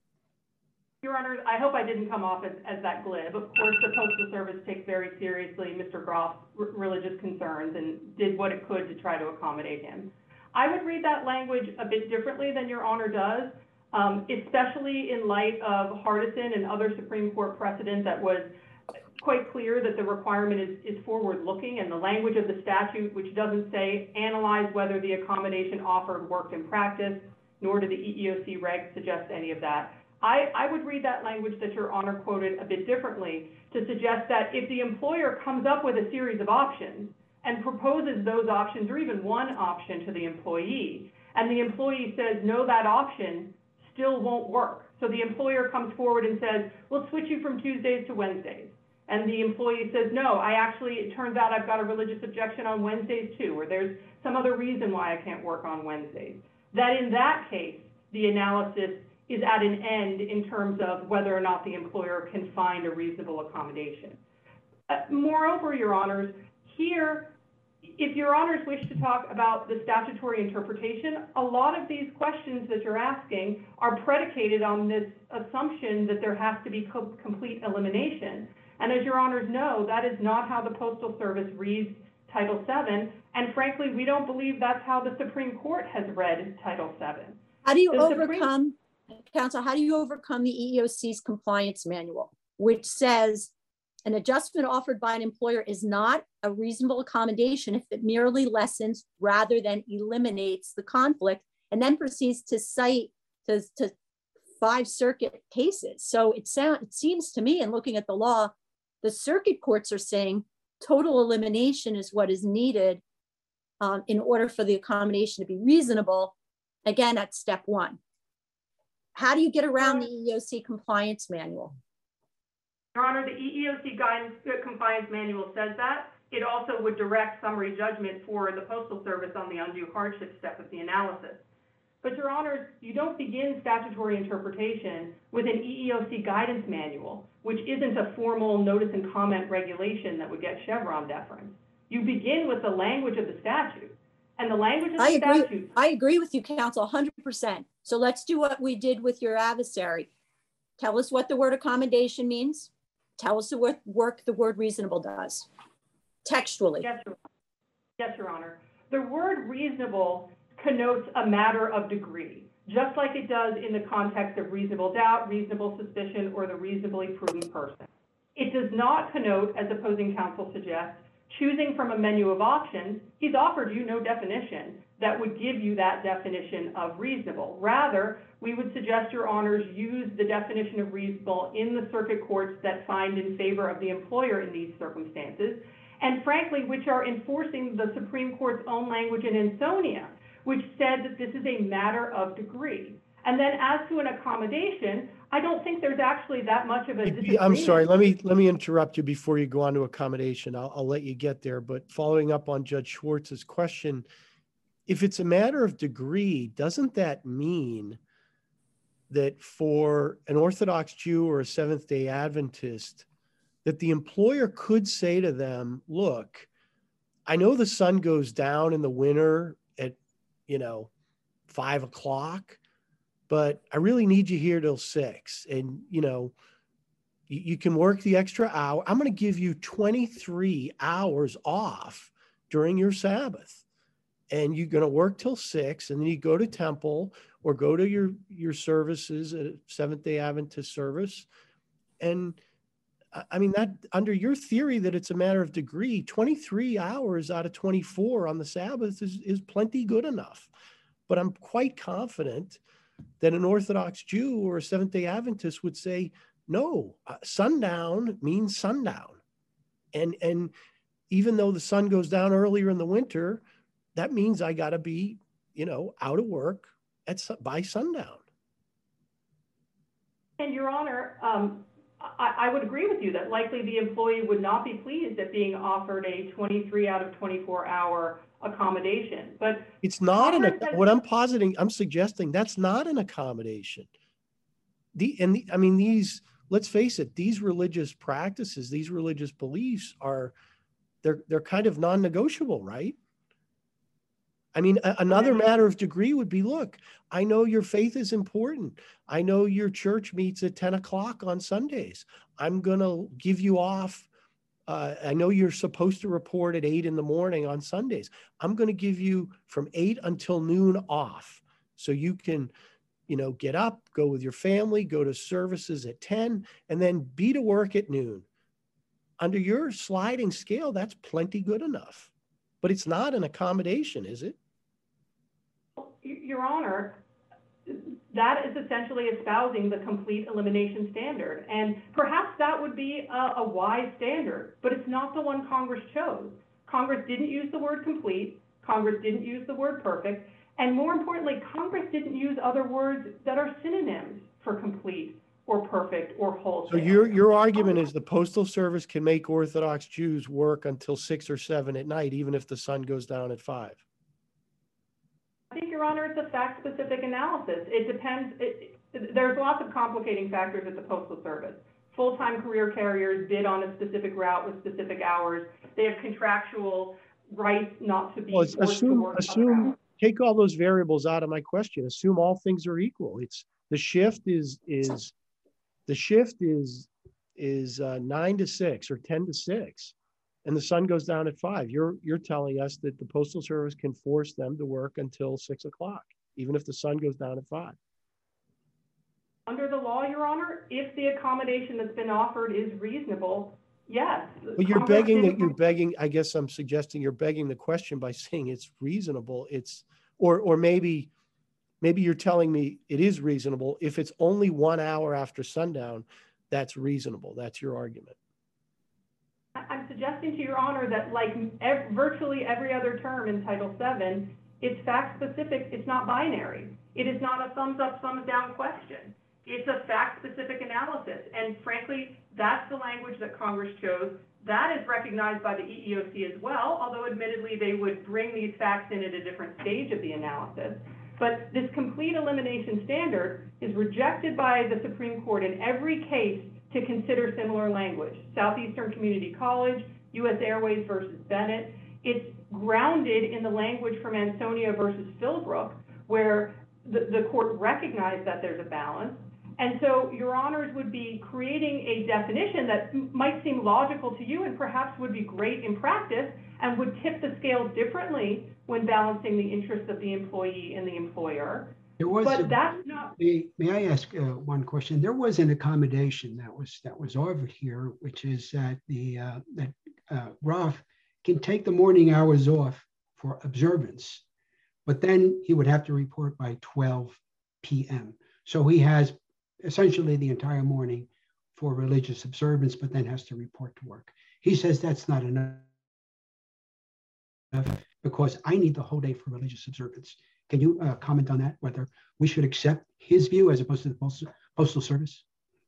Your Honor, I hope I didn't come off as, as that glib. Of course, the Postal Service takes very seriously Mister Groff's religious concerns and did what it could to try to accommodate him. I would read that language a bit differently than Your Honor does, um, especially in light of Hardison and other Supreme Court precedent that was quite clear that the requirement is, is forward-looking, and the language of the statute, which doesn't say analyze whether the accommodation offered worked in practice, nor do the E E O C regs suggest any of that. I, I would read that language that Your Honor quoted a bit differently to suggest that if the employer comes up with a series of options and proposes those options or even one option to the employee, and the employee says, no, that option still won't work. So the employer comes forward and says, we'll switch you from Tuesdays to Wednesdays. And the employee says, no, I actually, it turns out I've got a religious objection on Wednesdays too, or there's some other reason why I can't work on Wednesdays. That in that case, the analysis is at an end in terms of whether or not the employer can find a reasonable accommodation. Uh, moreover, Your Honors, here, if Your Honors wish to talk about the statutory interpretation, a lot of these questions that you're asking are predicated on this assumption that there has to be co- complete elimination. And as Your Honors know, that is not how the Postal Service reads Title seven. And frankly, we don't believe that's how the Supreme Court has read Title seven. How do you The Supreme- overcome, Counsel, how do you overcome the E E O C's compliance manual, which says an adjustment offered by an employer is not a reasonable accommodation if it merely lessens rather than eliminates the conflict, and then proceeds to cite to, to five circuit cases. So it, sound, it seems to me, in looking at the law, the circuit courts are saying total elimination is what is needed um, in order for the accommodation to be reasonable. Again, at step one. How do you get around the E E O C compliance manual? Your Honor, the E E O C guidance uh, compliance manual says that. It also would direct summary judgment for the Postal Service on the undue hardship step of the analysis. But Your Honors, you don't begin statutory interpretation with an E E O C guidance manual, which isn't a formal notice and comment regulation that would get Chevron deference. You begin with the language of the statute. And the language of the I agree. statute. I agree with you, counsel, one hundred percent. So let's do what we did with your adversary. Tell us what the word accommodation means. Tell us what work the word reasonable does, textually. Yes, Your Honor. Yes, Your Honor. The word reasonable connotes a matter of degree, just like it does in the context of reasonable doubt, reasonable suspicion, or the reasonably prudent person. It does not connote, as opposing counsel suggests, choosing from a menu of options. He's offered you no definition that would give you that definition of reasonable. Rather, we would suggest Your Honors use the definition of reasonable in the circuit courts that find in favor of the employer in these circumstances, and frankly, which are enforcing the Supreme Court's own language in Ansonia, which said that this is a matter of degree. And then as to an accommodation, I don't think there's actually that much of a disagreement. I'm sorry, let me, let me interrupt you before you go on to accommodation. I'll, I'll let you get there, but following up on Judge Schwartz's question, if it's a matter of degree, doesn't that mean that for an Orthodox Jew or a Seventh-day Adventist, that the employer could say to them, look, I know the sun goes down in the winter at, you know, five o'clock, but I really need you here till six. And, you know, you, you can work the extra hour. I'm going to give you twenty-three hours off during your Sabbath. And you're going to work till six, and then you go to temple or go to your, your services at Seventh-day Adventist service. And I mean, that under your theory that it's a matter of degree, twenty-three hours out of twenty-four on the Sabbath is, is plenty good enough. But I'm quite confident that an Orthodox Jew or a Seventh-day Adventist would say, no, uh, sundown means sundown. And, and even though the sun goes down earlier in the winter, that means I got to be, you know, out of work at by sundown. And Your Honor, um, I, I would agree with you that likely the employee would not be pleased at being offered a twenty-three out of twenty-four hour accommodation. But it's not an, Congress has- what I'm positing, I'm suggesting that's not an accommodation. The, and the, I mean, these, let's face it, these religious practices, these religious beliefs are, they're, they're kind of non-negotiable, right? I mean, a, another matter of degree would be, look, I know your faith is important. I know your church meets at ten o'clock on Sundays. I'm going to give you off. Uh, I know you're supposed to report at eight in the morning on Sundays. I'm going to give you from eight until noon off. So you can, you know, get up, go with your family, go to services at ten, and then be to work at noon. Under your sliding scale, that's plenty good enough. But it's not an accommodation, is it? Your Honor, that is essentially espousing the complete elimination standard. And perhaps that would be a, a wise standard, but it's not the one Congress chose. Congress didn't use the word complete. Congress didn't use the word perfect. And more importantly, Congress didn't use other words that are synonyms for complete or perfect or wholesale. So your, your argument is the Postal Service can make Orthodox Jews work until six or seven at night, even if the sun goes down at five. I think, Your Honor, it's a fact-specific analysis. It depends. It, it, there's lots of complicating factors at the Postal Service. Full-time career carriers bid on a specific route with specific hours. They have contractual rights not to be Well, forced assume, to work other assume, hours. take all those variables out of my question. Assume all things are equal. It's the shift is, is, the shift is, is uh, nine to six or ten to six. And the sun goes down at five. You're, you're telling us that the Postal Service can force them to work until six o'clock, even if the sun goes down at five. Under the law, Your Honor, if the accommodation that's been offered is reasonable, yes. But you're Congress begging that didn't- you're begging, I guess I'm suggesting you're begging the question by saying it's reasonable. It's, or, or maybe, maybe you're telling me it is reasonable. If it's only one hour after sundown, that's reasonable. That's your argument. I'm suggesting to Your Honor that like ev- virtually every other term in Title seven, it's fact-specific, it's not binary. It is not a thumbs up, thumbs down question. It's a fact-specific analysis. And frankly, that's the language language that Congress chose. That is recognized by the E E O C as well, although admittedly they would bring these facts in at a different stage of the analysis. But this complete elimination standard is rejected by the Supreme Court in every case to consider similar language. Southeastern Community College, U S Airways versus Bennett. It's grounded in the language from Ansonia versus Philbrook, where the, the court recognized that there's a balance. And so your honors would be creating a definition that might seem logical to you and perhaps would be great in practice and would tip the scales differently when balancing the interests of the employee and the employer. There was, but a, that's not. May, may I ask uh, one question? There was an accommodation that was that was offered here, which is that the uh, that uh, Groff can take the morning hours off for observance, but then he would have to report by twelve p m So he has essentially the entire morning for religious observance, but then has to report to work. He says that's not enough because I need the whole day for religious observance. Can you uh, comment on that, whether we should accept his view as opposed to the Postal, Postal Service?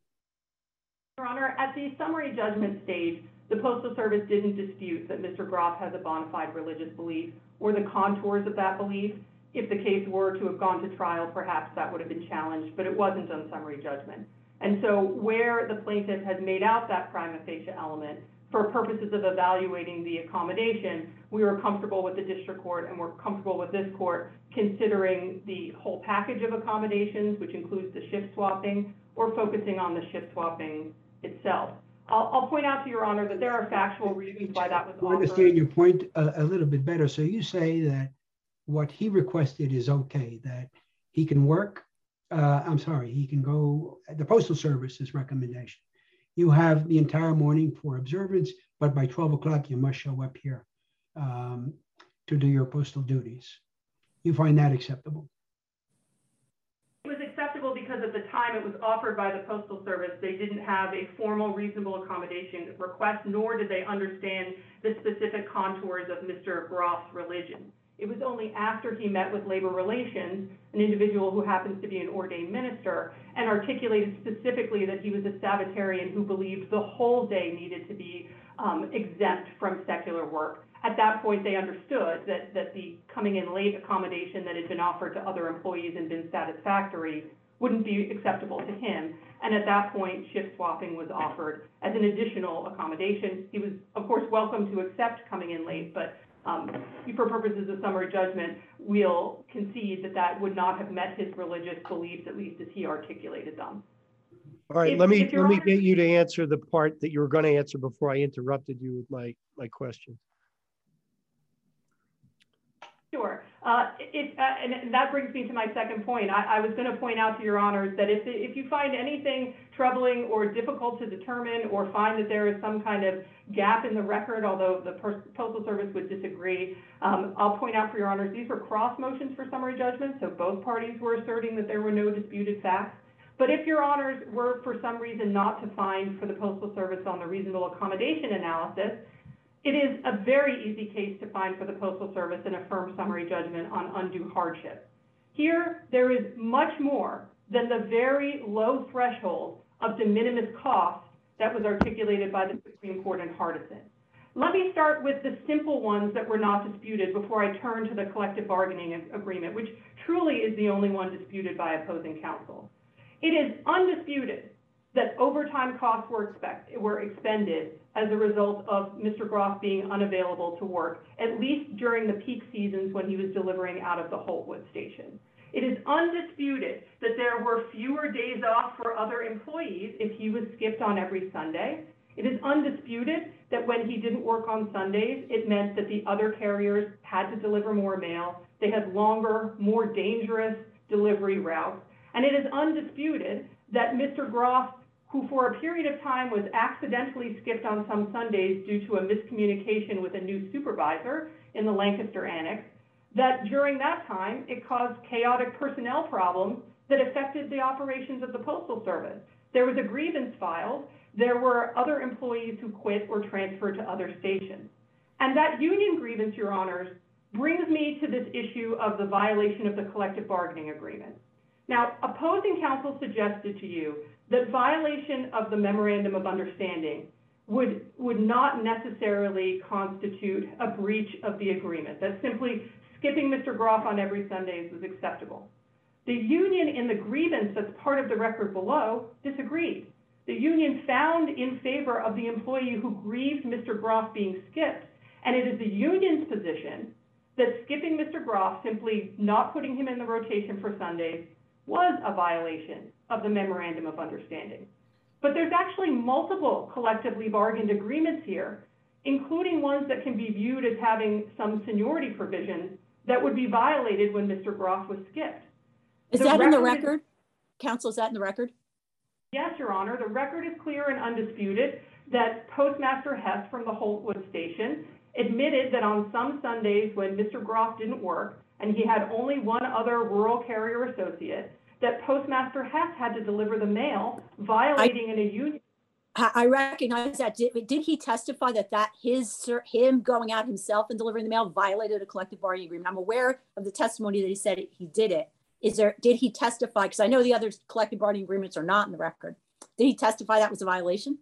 Your Honor, at the summary judgment stage, the Postal Service didn't dispute that Mister Groff has a bona fide religious belief or the contours of that belief. If the case were to have gone to trial, perhaps that would have been challenged, but it wasn't on summary judgment. And so where the plaintiff has made out that prima facie element, for purposes of evaluating the accommodation, we were comfortable with the district court and we're comfortable with this court considering the whole package of accommodations, which includes the shift swapping, or focusing on the shift swapping itself. I'll, I'll point out to Your Honor that there are factual reasons why that was offered. I understand your point a, a little bit better. So you say that what he requested is okay, that he can work, uh, I'm sorry, he can go, the Postal Service's recommendation. You have the entire morning for observance, but by twelve o'clock, you must show up here um, to do your postal duties. You find that acceptable? It was acceptable because at the time it was offered by the Postal Service, they didn't have a formal reasonable accommodation request, nor did they understand the specific contours of Mister Groff's religion. It was only after he met with Labor Relations, an individual who happens to be an ordained minister, and articulated specifically that he was a Sabbatarian who believed the whole day needed to be um, exempt from secular work. At that point, they understood that, that the coming in late accommodation that had been offered to other employees and been satisfactory wouldn't be acceptable to him. And at that point, shift swapping was offered as an additional accommodation. He was, of course, welcome to accept coming in late, but Um, for purposes of summary judgment, we'll concede that that would not have met his religious beliefs, at least as he articulated them. All right, If- let me if Your let me Honor- get you to answer the part that you were going to answer before I interrupted you with my my question. Sure. Uh, it, uh, and, and that brings me to my second point. I, I was going to point out to Your Honors that if, if you find anything troubling or difficult to determine, or find that there is some kind of gap in the record, although the Postal Service would disagree, um, I'll point out for Your Honors, these were cross motions for summary judgment, so both parties were asserting that there were no disputed facts. But if Your Honors were for some reason not to find for the Postal Service on the reasonable accommodation analysis, it is a very easy case to find for the Postal Service and affirm summary judgment on undue hardship. Here, there is much more than the very low threshold of de minimis cost that was articulated by the Supreme Court in Hardison. Let me start with the simple ones that were not disputed before I turn to the collective bargaining agreement, which truly is the only one disputed by opposing counsel. It is undisputed that overtime costs were, expect, were expended as a result of Mister Groff being unavailable to work, at least during the peak seasons when he was delivering out of the Holtwood station. It is undisputed that there were fewer days off for other employees if he was skipped on every Sunday. It is undisputed that when he didn't work on Sundays, it meant that the other carriers had to deliver more mail. They had longer, more dangerous delivery routes. And it is undisputed that Mister Groff, who for a period of time was accidentally skipped on some Sundays due to a miscommunication with a new supervisor in the Lancaster Annex, that during that time, it caused chaotic personnel problems that affected the operations of the Postal Service. There was a grievance filed. There were other employees who quit or transferred to other stations. And that union grievance, Your Honors, brings me to this issue of the violation of the collective bargaining agreement. Now, opposing counsel suggested to you that violation of the Memorandum of Understanding would, would not necessarily constitute a breach of the agreement, that simply skipping Mister Groff on every Sundays was acceptable. The union in the grievance that's part of the record below disagreed. The union found in favor of the employee who grieved Mister Groff being skipped, and it is the union's position that skipping Mister Groff, simply not putting him in the rotation for Sundays, was a violation of the Memorandum of Understanding. But there's actually multiple collectively bargained agreements here, including ones that can be viewed as having some seniority provisions that would be violated when Mister Groff was skipped. Is The that in the record- record? Counsel, is that in the record? Yes, Your Honor. The record is clear and undisputed that Postmaster Hess from the Holtwood station admitted that on some Sundays when Mister Groff didn't work and he had only one other rural carrier associate, that Postmaster Hess had to deliver the mail, violating in a union. I I recognize that. Did, did he testify that that his sir- him going out himself and delivering the mail violated a collective bargaining agreement? I'm aware of the testimony that he said it, he did it. Is there? Did he testify? Because I know the other collective bargaining agreements are not in the record. Did he testify that was a violation?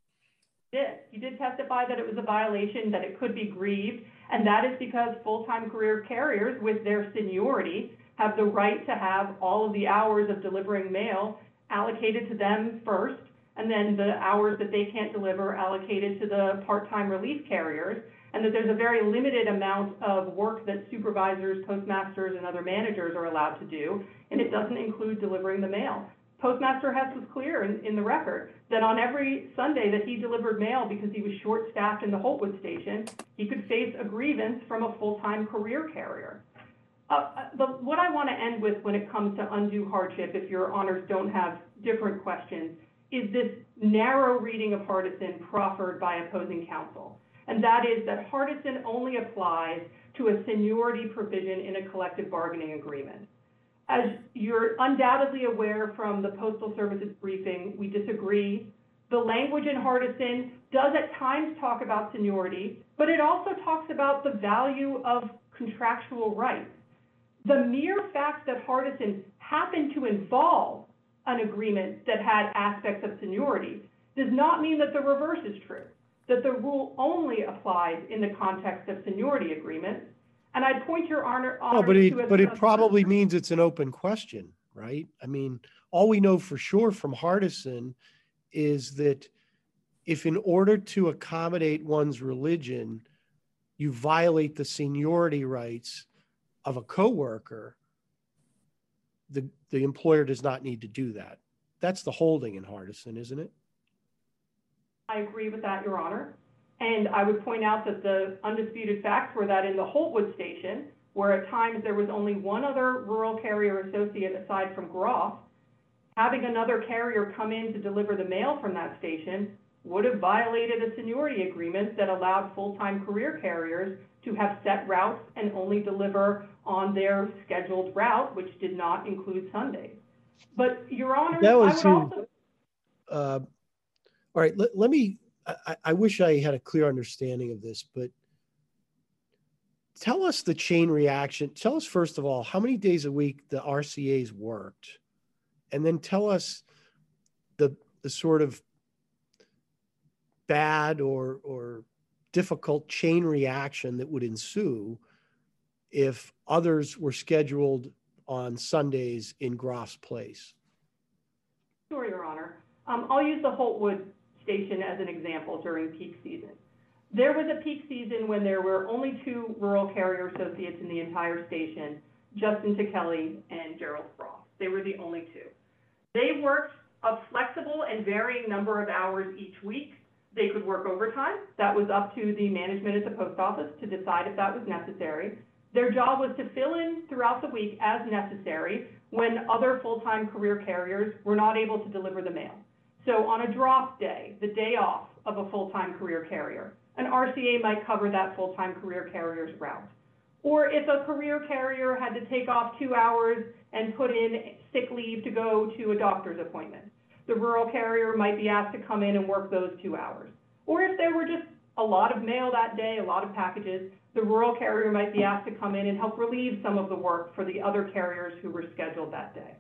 He did. He did testify that it was a violation, that it could be grieved, and that is because full-time career carriers with their seniority have the right to have all of the hours of delivering mail allocated to them first, and then the hours that they can't deliver allocated to the part-time relief carriers, and that there's a very limited amount of work that supervisors, postmasters, and other managers are allowed to do, and it doesn't include delivering the mail. Postmaster Hess was clear in, in the record that on every Sunday that he delivered mail because he was short-staffed in the Holtwood station, he could face a grievance from a full-time career carrier. Uh, the, what I want to end with when it comes to undue hardship, if your honors don't have different questions, is this narrow reading of Hardison proffered by opposing counsel. And that is that Hardison only applies to a seniority provision in a collective bargaining agreement. As you're undoubtedly aware from the Postal Service's briefing, we disagree. The language in Hardison does at times talk about seniority, but it also talks about the value of contractual rights. The mere fact that Hardison happened to involve an agreement that had aspects of seniority does not mean that the reverse is true, that the rule only applies in the context of seniority agreements. And I'd point your honor, No, honor but to it, a- but it a- probably means it's an open question, right? I mean, all we know for sure from Hardison is that if in order to accommodate one's religion, you violate the seniority rights of a coworker, the, the employer does not need to do that. That's the holding in Hardison, isn't it? I agree with that, Your Honor. And I would point out that the undisputed facts were that in the Holtwood station, where at times there was only one other rural carrier associate aside from Groff, having another carrier come in to deliver the mail from that station would have violated a seniority agreement that allowed full-time career carriers to have set routes and only deliver on their scheduled route, which did not include Sundays. But Your Honor, That I was would who- also... Uh, all right, let, let me, I, I wish I had a clear understanding of this, but tell us the chain reaction. Tell us, first of all, how many days a week the R C As worked, and then tell us the, the sort of bad or, or difficult chain reaction that would ensue if others were scheduled on Sundays in Groff's place. Sure, Your Honor. Um, I'll use the Holtwood station as an example during peak season. There was a peak season when there were only two rural carrier associates in the entire station, Justin Kelly and Gerald Frost. They were the only two. They worked a flexible and varying number of hours each week. They could work overtime. That was up to the management at the post office to decide if that was necessary. Their job was to fill in throughout the week as necessary when other full-time career carriers were not able to deliver the mail. So on a drop day, the day off of a full-time career carrier, an R C A might cover that full-time career carrier's route. Or if a career carrier had to take off two hours and put in sick leave to go to a doctor's appointment, the rural carrier might be asked to come in and work those two hours. Or if there were just a lot of mail that day, a lot of packages, the rural carrier might be asked to come in and help relieve some of the work for the other carriers who were scheduled that day.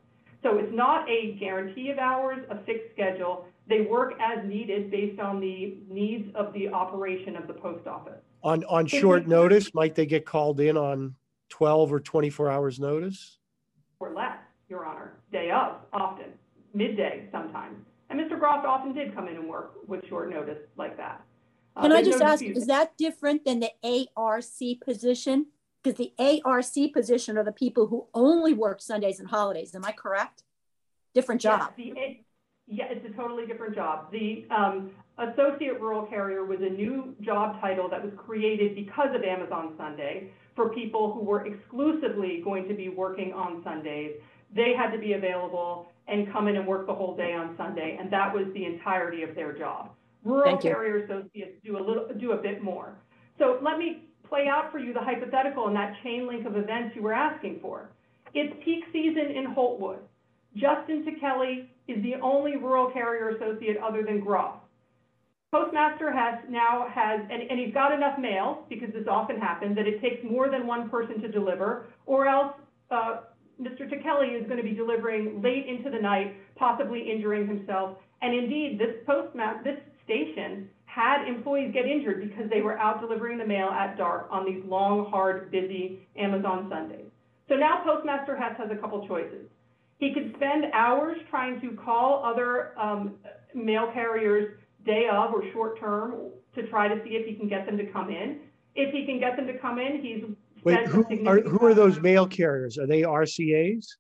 So it's not a guarantee of hours, a fixed schedule. They work as needed based on the needs of the operation of the post office. On, on If short they- notice, might they get called in on twelve or twenty-four hours notice? Or less, Your Honor, day of, often, midday sometimes. And Mister Groff often did come in and work with short notice like that. Uh, Can I there's just no ask, dispute. is that different than the A R C position? Because the A R C position are the people who only work Sundays and holidays. Am I correct? Different job. Yeah, the, yeah, it's a totally different job. The um, associate rural carrier was a new job title that was created because of Amazon Sunday for people who were exclusively going to be working on Sundays. They had to be available and come in and work the whole day on Sunday, and that was the entirety of their job. Rural Thank you. carrier associates do a little, do a bit more. So let me play out for you the hypothetical and that chain link of events you were asking for. It's peak season in Holtwood. Justin Kelly is the only rural carrier associate other than Groff. Postmaster has now has, and, and he's got enough mail, because this often happens, that it takes more than one person to deliver, or else uh, Mister Kelly is going to be delivering late into the night, possibly injuring himself. And indeed, this postmaster, this station had employees get injured because they were out delivering the mail at dark on these long, hard, busy Amazon Sundays. So now Postmaster Hess has a couple choices. He could spend hours trying to call other um, mail carriers day of or short term to try to see if he can get them to come in. If he can get them to come in, he's Wait, spent a who are, significant who are those amount- mail carriers? Are they R C As?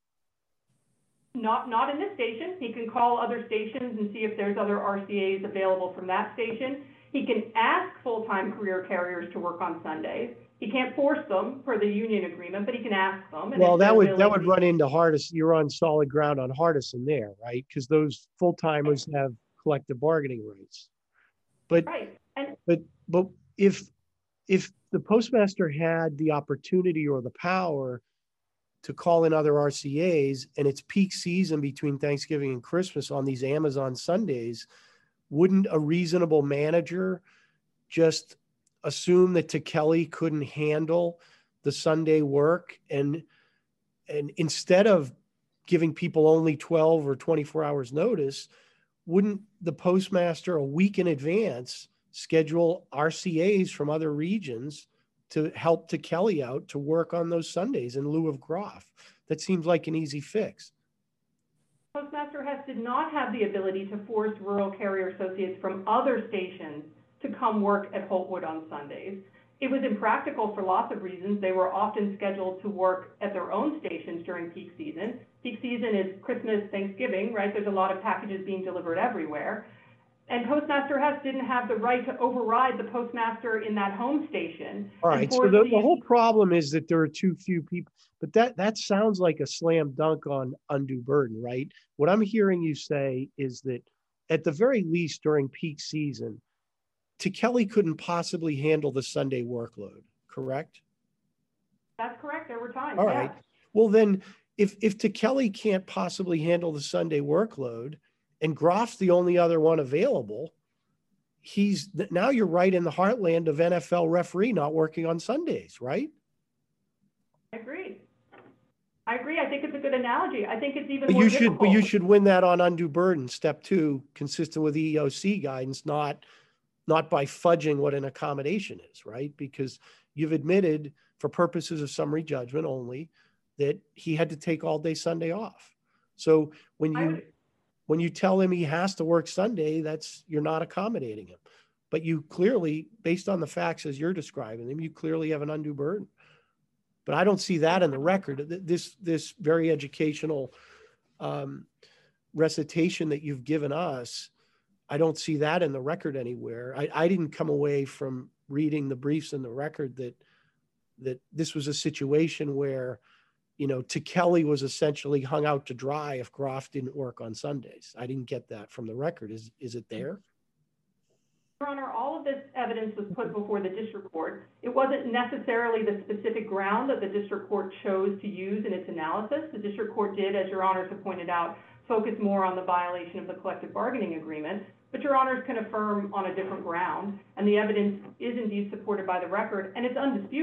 Not, not in this station. He can call other stations and see if there's other R C As available from that station. He can ask full-time career carriers to work on Sundays. He can't force them per the union agreement, but he can ask them. And Well, if that they're would, that willing, would he- run into Hardison. You're on solid ground on Hardison there, right? Because those full-timers have collective bargaining rights. But, Right, and but, but if, if the postmaster had the opportunity or the power to call in other R C As and it's peak season between Thanksgiving and Christmas on these Amazon Sundays, wouldn't a reasonable manager just assume that Kelly couldn't handle the Sunday work, and and instead of giving people only twelve or twenty-four hours notice, wouldn't the postmaster a week in advance schedule R C As from other regions to help Kelly out to work on those Sundays in lieu of Groff? That seems like an easy fix. Postmaster Hess did not have the ability to force rural carrier associates from other stations to come work at Holtwood on Sundays. It was impractical for lots of reasons. They were often scheduled to work at their own stations during peak season. Peak season is Christmas, Thanksgiving, right? There's a lot of packages being delivered everywhere. And Postmaster Hess didn't have the right to override the postmaster in that home station. All and right, so force the, the whole problem is that there are too few people, but that, that sounds like a slam dunk on undue burden, right? What I'm hearing you say is that at the very least during peak season, Kelly couldn't possibly handle the Sunday workload, correct? That's correct, there were times, All yeah. right. Well, then if, if Kelly can't possibly handle the Sunday workload and Groff's the only other one available, he's now you're right in the heartland of N F L referee not working on Sundays, right? I agree. I agree. I think it's a good analogy. I think it's even But more you should, but you difficult. should win that on undue burden, step two, consistent with E E O C guidance, not, not by fudging what an accommodation is, right? Because you've admitted for purposes of summary judgment only that he had to take all day Sunday off. So when I you, would- when you tell him he has to work Sunday, that's, you're not accommodating him. But you clearly, based on the facts as you're describing them, you clearly have an undue burden. But I don't see that in the record. This, this very educational um, recitation that you've given us, I don't see that in the record anywhere. I, I didn't come away from reading the briefs and the record that, that this was a situation where, you know, Kelly was essentially hung out to dry if Groff didn't work on Sundays. I didn't get that from the record. Is, is it there? Your Honor, all of this evidence was put before the district court. It wasn't necessarily the specific ground that the district court chose to use in its analysis. The district court did, as Your Honors have pointed out, focus more on the violation of the collective bargaining agreement. But Your Honors can affirm on a different ground, and the evidence is indeed supported by the record, and it's undisputed.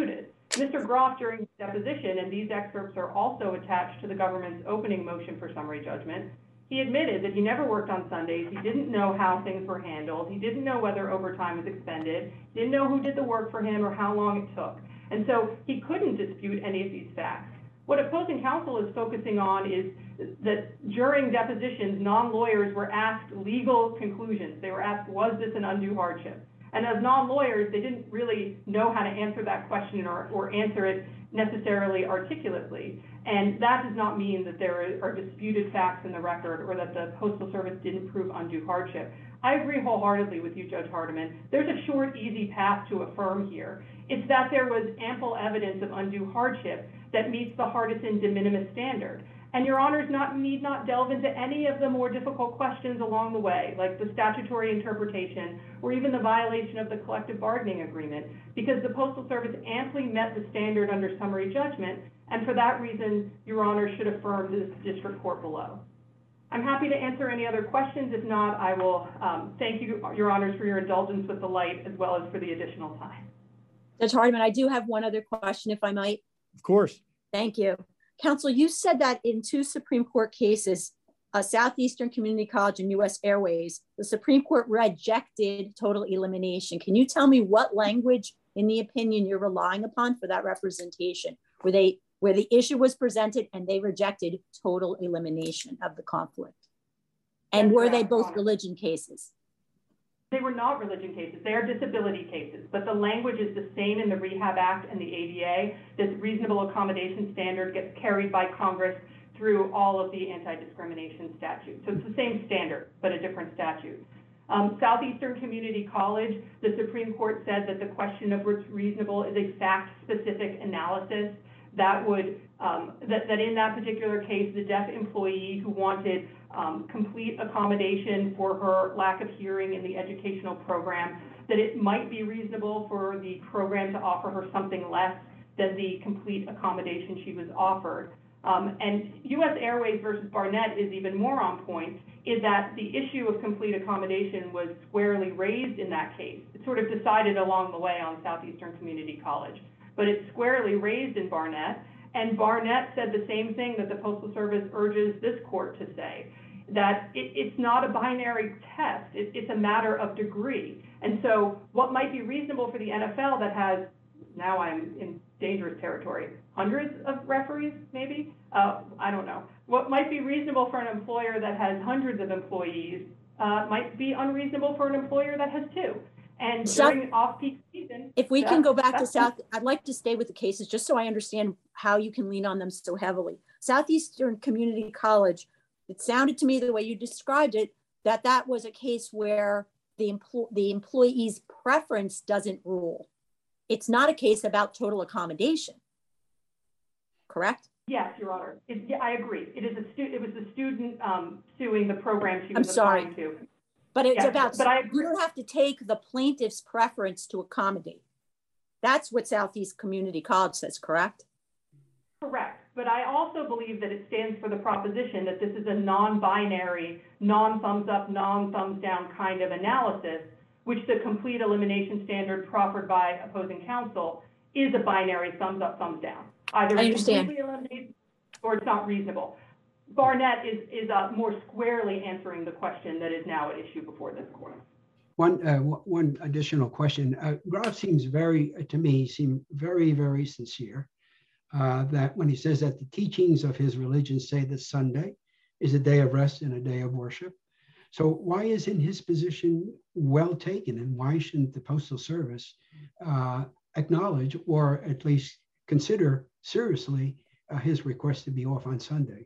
Mister Groff, during his deposition, and these excerpts are also attached to the government's opening motion for summary judgment, he admitted that he never worked on Sundays, he didn't know how things were handled, he didn't know whether overtime was expended, didn't know who did the work for him or how long it took. And so he couldn't dispute any of these facts. What opposing counsel is focusing on is that during depositions, non-lawyers were asked legal conclusions. They were asked, was this an undue hardship? And as non-lawyers, they didn't really know how to answer that question or, or answer it necessarily articulately. And that does not mean that there are disputed facts in the record or that the Postal Service didn't prove undue hardship. I agree wholeheartedly with you, Judge Hardiman. There's a short, easy path to affirm here. It's that there was ample evidence of undue hardship that meets the Hardison de minimis standard. And your honors not, need not delve into any of the more difficult questions along the way, like the statutory interpretation or even the violation of the collective bargaining agreement, because the Postal Service amply met the standard under summary judgment, and for that reason, your honors should affirm this district court below. I'm happy to answer any other questions. If not, I will um, thank you, your honors, for your indulgence with the light as well as for the additional time. Judge Hardiman, I do have one other question, if I might. Of course. Thank you. Counsel, you said that in two Supreme Court cases, uh, Southeastern Community College and U S Airways, the Supreme Court rejected total elimination. Can you tell me what language in the opinion you're relying upon for that representation, where they where the issue was presented and they rejected total elimination of the conflict? And That's were correct, they both Honor. religion cases? They were not religion cases. They are disability cases, but the language is the same in the Rehab Act and the A D A. This reasonable accommodation standard gets carried by Congress through all of the anti-discrimination statutes. So it's the same standard, but a different statute. Um, Southeastern Community College, the Supreme Court said that the question of what's reasonable is a fact-specific analysis. That would, um, that, that in that particular case, the deaf employee who wanted um, complete accommodation for her lack of hearing in the educational program, that it might be reasonable for the program to offer her something less than the complete accommodation she was offered. Um, and U S Airways versus Barnett is even more on point, is that the issue of complete accommodation was squarely raised in that case. It sort of decided along the way on Southeastern Community College, but it's squarely raised in Barnett. And Barnett said the same thing that the Postal Service urges this court to say, that it, it's not a binary test, it, it's a matter of degree. And so what might be reasonable for the N F L that has, now I'm in dangerous territory, hundreds of referees maybe? Uh, I don't know. What might be reasonable for an employer that has hundreds of employees uh, might be unreasonable for an employer that has two. And South, during off-peak season, if we that, can go back to South, I'd like to stay with the cases just so I understand how you can lean on them so heavily. Southeastern Community College, it sounded to me the way you described it, that that was a case where the, empl the employee's preference doesn't rule. It's not a case about total accommodation, correct? Yes, Your Honor. It, yeah, I agree. It is a stu it was the student um, suing the program she was I'm sorry. applying to. But it's Yes, about, but I you don't have to take the plaintiff's preference to accommodate. That's what Southeast Community College says, correct? Correct. But I also believe that it stands for the proposition that this is a non-binary, non-thumbs up, non-thumbs down kind of analysis, which the complete elimination standard proffered by opposing counsel is a binary thumbs up, thumbs down. Either I it's understand. completely eliminated or it's not reasonable. Barnett is, is uh, more squarely answering the question that is now at issue before this court. One, uh, one additional question. Uh, Groff seems very, to me, seem very, very sincere. Uh, that when he says that the teachings of his religion say that Sunday is a day of rest and a day of worship. So why isn't his position well taken, and why shouldn't the Postal Service uh, acknowledge or at least consider seriously uh, his request to be off on Sunday?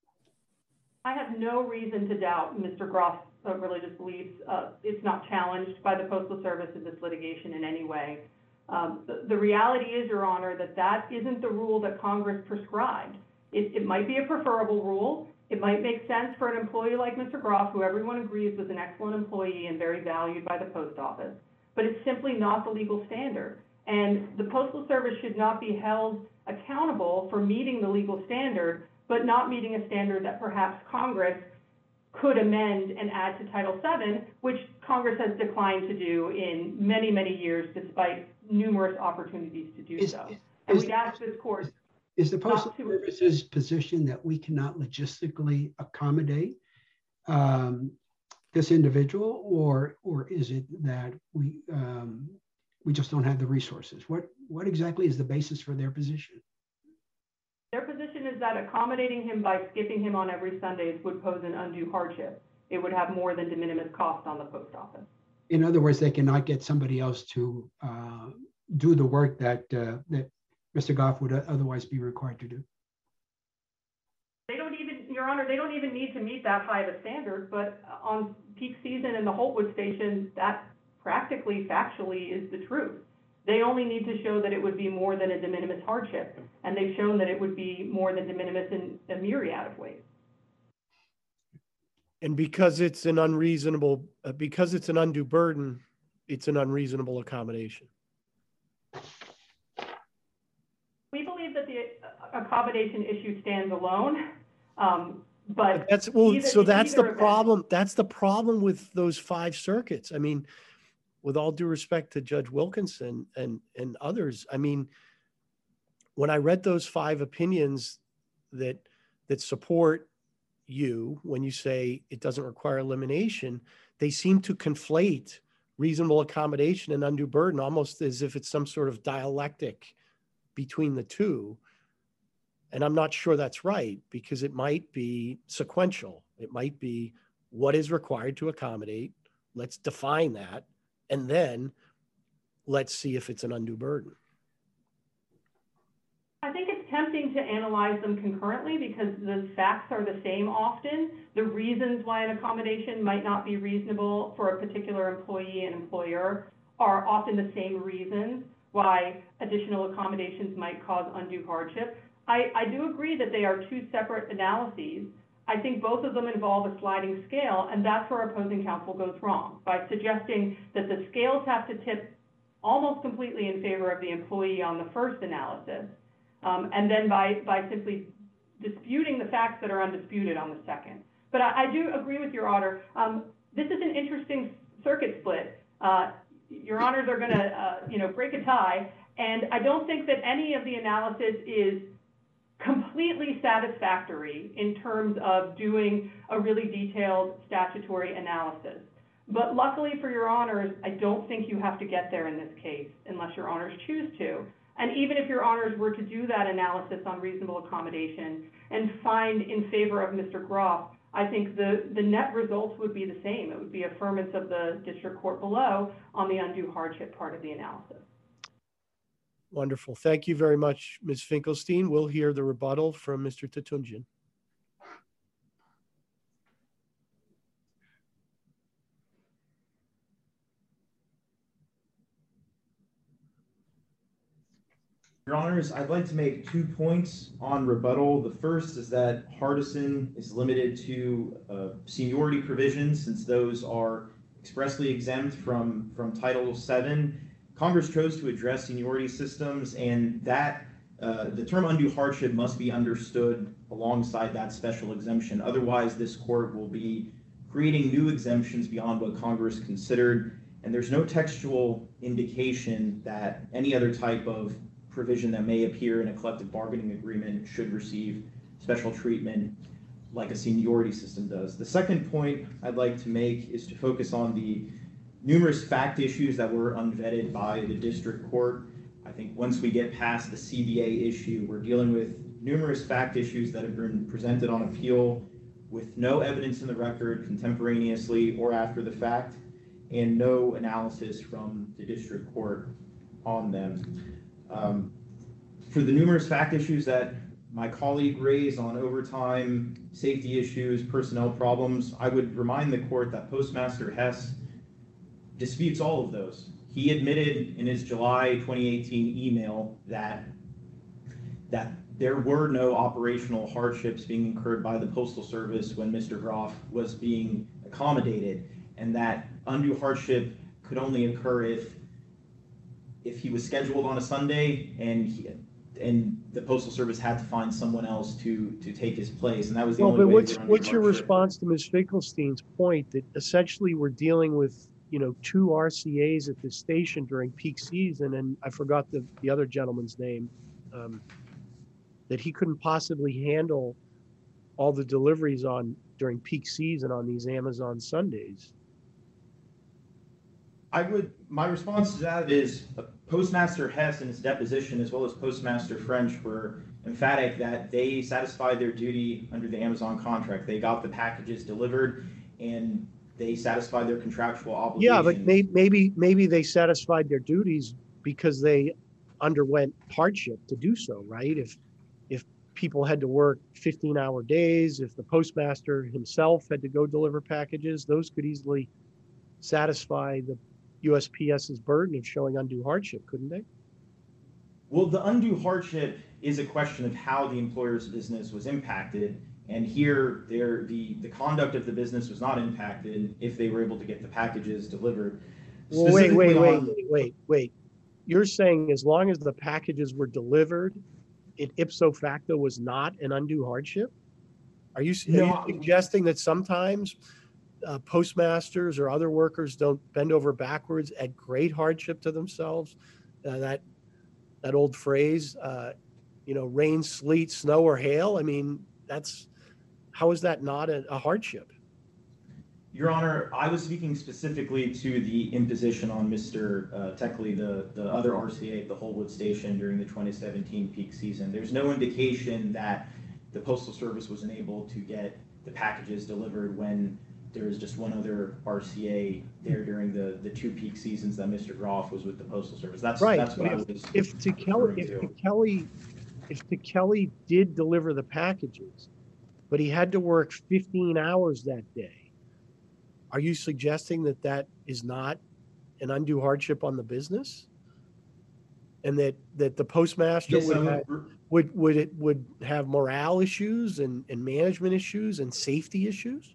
I have no reason to doubt Mister Groff's uh, religious beliefs. Uh, it's not challenged by the Postal Service in this litigation in any way. Um, the, the reality is, Your Honor, that that isn't the rule that Congress prescribed. It, it might be a preferable rule. It might make sense for an employee like Mister Groff, who everyone agrees was an excellent employee and very valued by the post office, but it's simply not the legal standard. And the Postal Service should not be held accountable for meeting the legal standard, but not meeting a standard that perhaps Congress could amend and add to Title seven, which Congress has declined to do in many, many years, despite numerous opportunities to do Is, so. And Is- we'd ask this court, Is the Postal Not to- Service's position that we cannot logistically accommodate um, this individual, or or is it that we um, we just don't have the resources? What what exactly is the basis for their position? their position is that accommodating him by skipping him on every Sundays would pose an undue hardship. It would have more than de minimis cost on the post office. In other words, they cannot get somebody else to uh, do the work that uh, that Mister Goff would otherwise be required to do. They don't even, Your Honor, they don't even need to meet that high of a standard, but on peak season in the Holtwood station, that practically, factually is the truth. They only need to show that it would be more than a de minimis hardship, and they've shown that it would be more than de minimis in a myriad of ways. And because it's an unreasonable, uh, because it's an undue burden, it's an unreasonable accommodation. We believe that the uh, accommodation issue stands alone, um, but That's, well, either- so in that's the either event- problem. That's the problem with those five circuits. I mean, with all due respect to Judge Wilkinson and, and others, I mean, when I read those five opinions that, that support you, when you say it doesn't require elimination, they seem to conflate reasonable accommodation and undue burden, almost as if it's some sort of dialectic between the two. And I'm not sure that's right, because it might be sequential. It might be what is required to accommodate. Let's define that. And then let's see if it's an undue burden. I think it's tempting to analyze them concurrently because the facts are the same often. The reasons why an accommodation might not be reasonable for a particular employee and employer are often the same reasons why additional accommodations might cause undue hardship. I, I do agree that they are two separate analyses. I think both of them involve a sliding scale, and that's where opposing counsel goes wrong, by suggesting that the scales have to tip almost completely in favor of the employee on the first analysis, um, and then by, by simply disputing the facts that are undisputed on the second. But I, I do agree with your honor. Um, this is an interesting circuit split. Uh, your honors are going to, uh, you know, break a tie, and I don't think that any of the analysis is completely satisfactory in terms of doing a really detailed statutory analysis. But luckily for your honors, I don't think you have to get there in this case unless your honors choose to. And even if your honors were to do that analysis on reasonable accommodation and find in favor of Mister Groff, I think the, the net results would be the same. It would be affirmance of the district court below on the undue hardship part of the analysis. Wonderful. Thank you very much, Miz Finkelstein. We'll hear the rebuttal from Mister Tatunjian. Your Honors, I'd like to make two points on rebuttal. The first is that Hardison is limited to uh, seniority provisions, since those are expressly exempt from, from Title seven. Congress chose to address seniority systems, and that uh, the term undue hardship must be understood alongside that special exemption. Otherwise, this court will be creating new exemptions beyond what Congress considered, and there's no textual indication that any other type of provision that may appear in a collective bargaining agreement should receive special treatment like a seniority system does. The second point I'd like to make is to focus on the numerous fact issues that were unvetted by the district court. I think once we get past the C B A issue, we're dealing with numerous fact issues that have been presented on appeal with no evidence in the record contemporaneously or after the fact, and no analysis from the district court on them. Um, for the numerous fact issues that my colleague raised on overtime, safety issues, personnel problems, I would remind the court that Postmaster Hess disputes all of those. He admitted in his July twenty eighteen email that, that there were no operational hardships being incurred by the Postal Service when Mister Groff was being accommodated, and that undue hardship could only occur if if he was scheduled on a Sunday and he, and the Postal Service had to find someone else to to take his place, and that was the Well, only but way. what's, for undue what's your hardship. response to Miz Finkelstein's point that essentially we're dealing with, you know, two R C As at the station during peak season, and I forgot the, the other gentleman's name, um, that he couldn't possibly handle all the deliveries on during peak season on these Amazon Sundays. I would, my response to that is uh, Postmaster Hess in his deposition, as well as Postmaster French, were emphatic that they satisfied their duty under the Amazon contract. They got the packages delivered and they satisfied their contractual obligations. Yeah, but may, maybe maybe they satisfied their duties because they underwent hardship to do so, right? If if people had to work fifteen hour days, if the postmaster himself had to go deliver packages, those could easily satisfy the USPS's burden of showing undue hardship, couldn't they? Well, the undue hardship is a question of how the employer's business was impacted. And here, there, the, the conduct of the business was not impacted if they were able to get the packages delivered. Well, wait, wait, wait, on- wait, wait, wait. You're saying as long as the packages were delivered, it ipso facto was not an undue hardship? Are you, are No, you I- suggesting that sometimes uh, postmasters or other workers don't bend over backwards at great hardship to themselves? Uh, that that old phrase, uh, you know, rain, sleet, snow, or hail. I mean, that's how is that not a, a hardship? Your Honor, I was speaking specifically to the imposition on Mister Uh, Techley, the, the other R C A at the Holwood Station during the twenty seventeen peak season. There's no indication that the Postal Service was unable to get the packages delivered when there was just one other R C A there during the, the two peak seasons that Mister Groff was with the Postal Service. That's, Right. that's what I If- was If to Kelly, referring if to. to Kelly, if to Kelly did deliver the packages, but he had to work fifteen hours that day, are you suggesting that that is not an undue hardship on the business? And that, that the postmaster Yes, would I'm have, a- would, would it, would have morale issues and, and management issues and safety issues?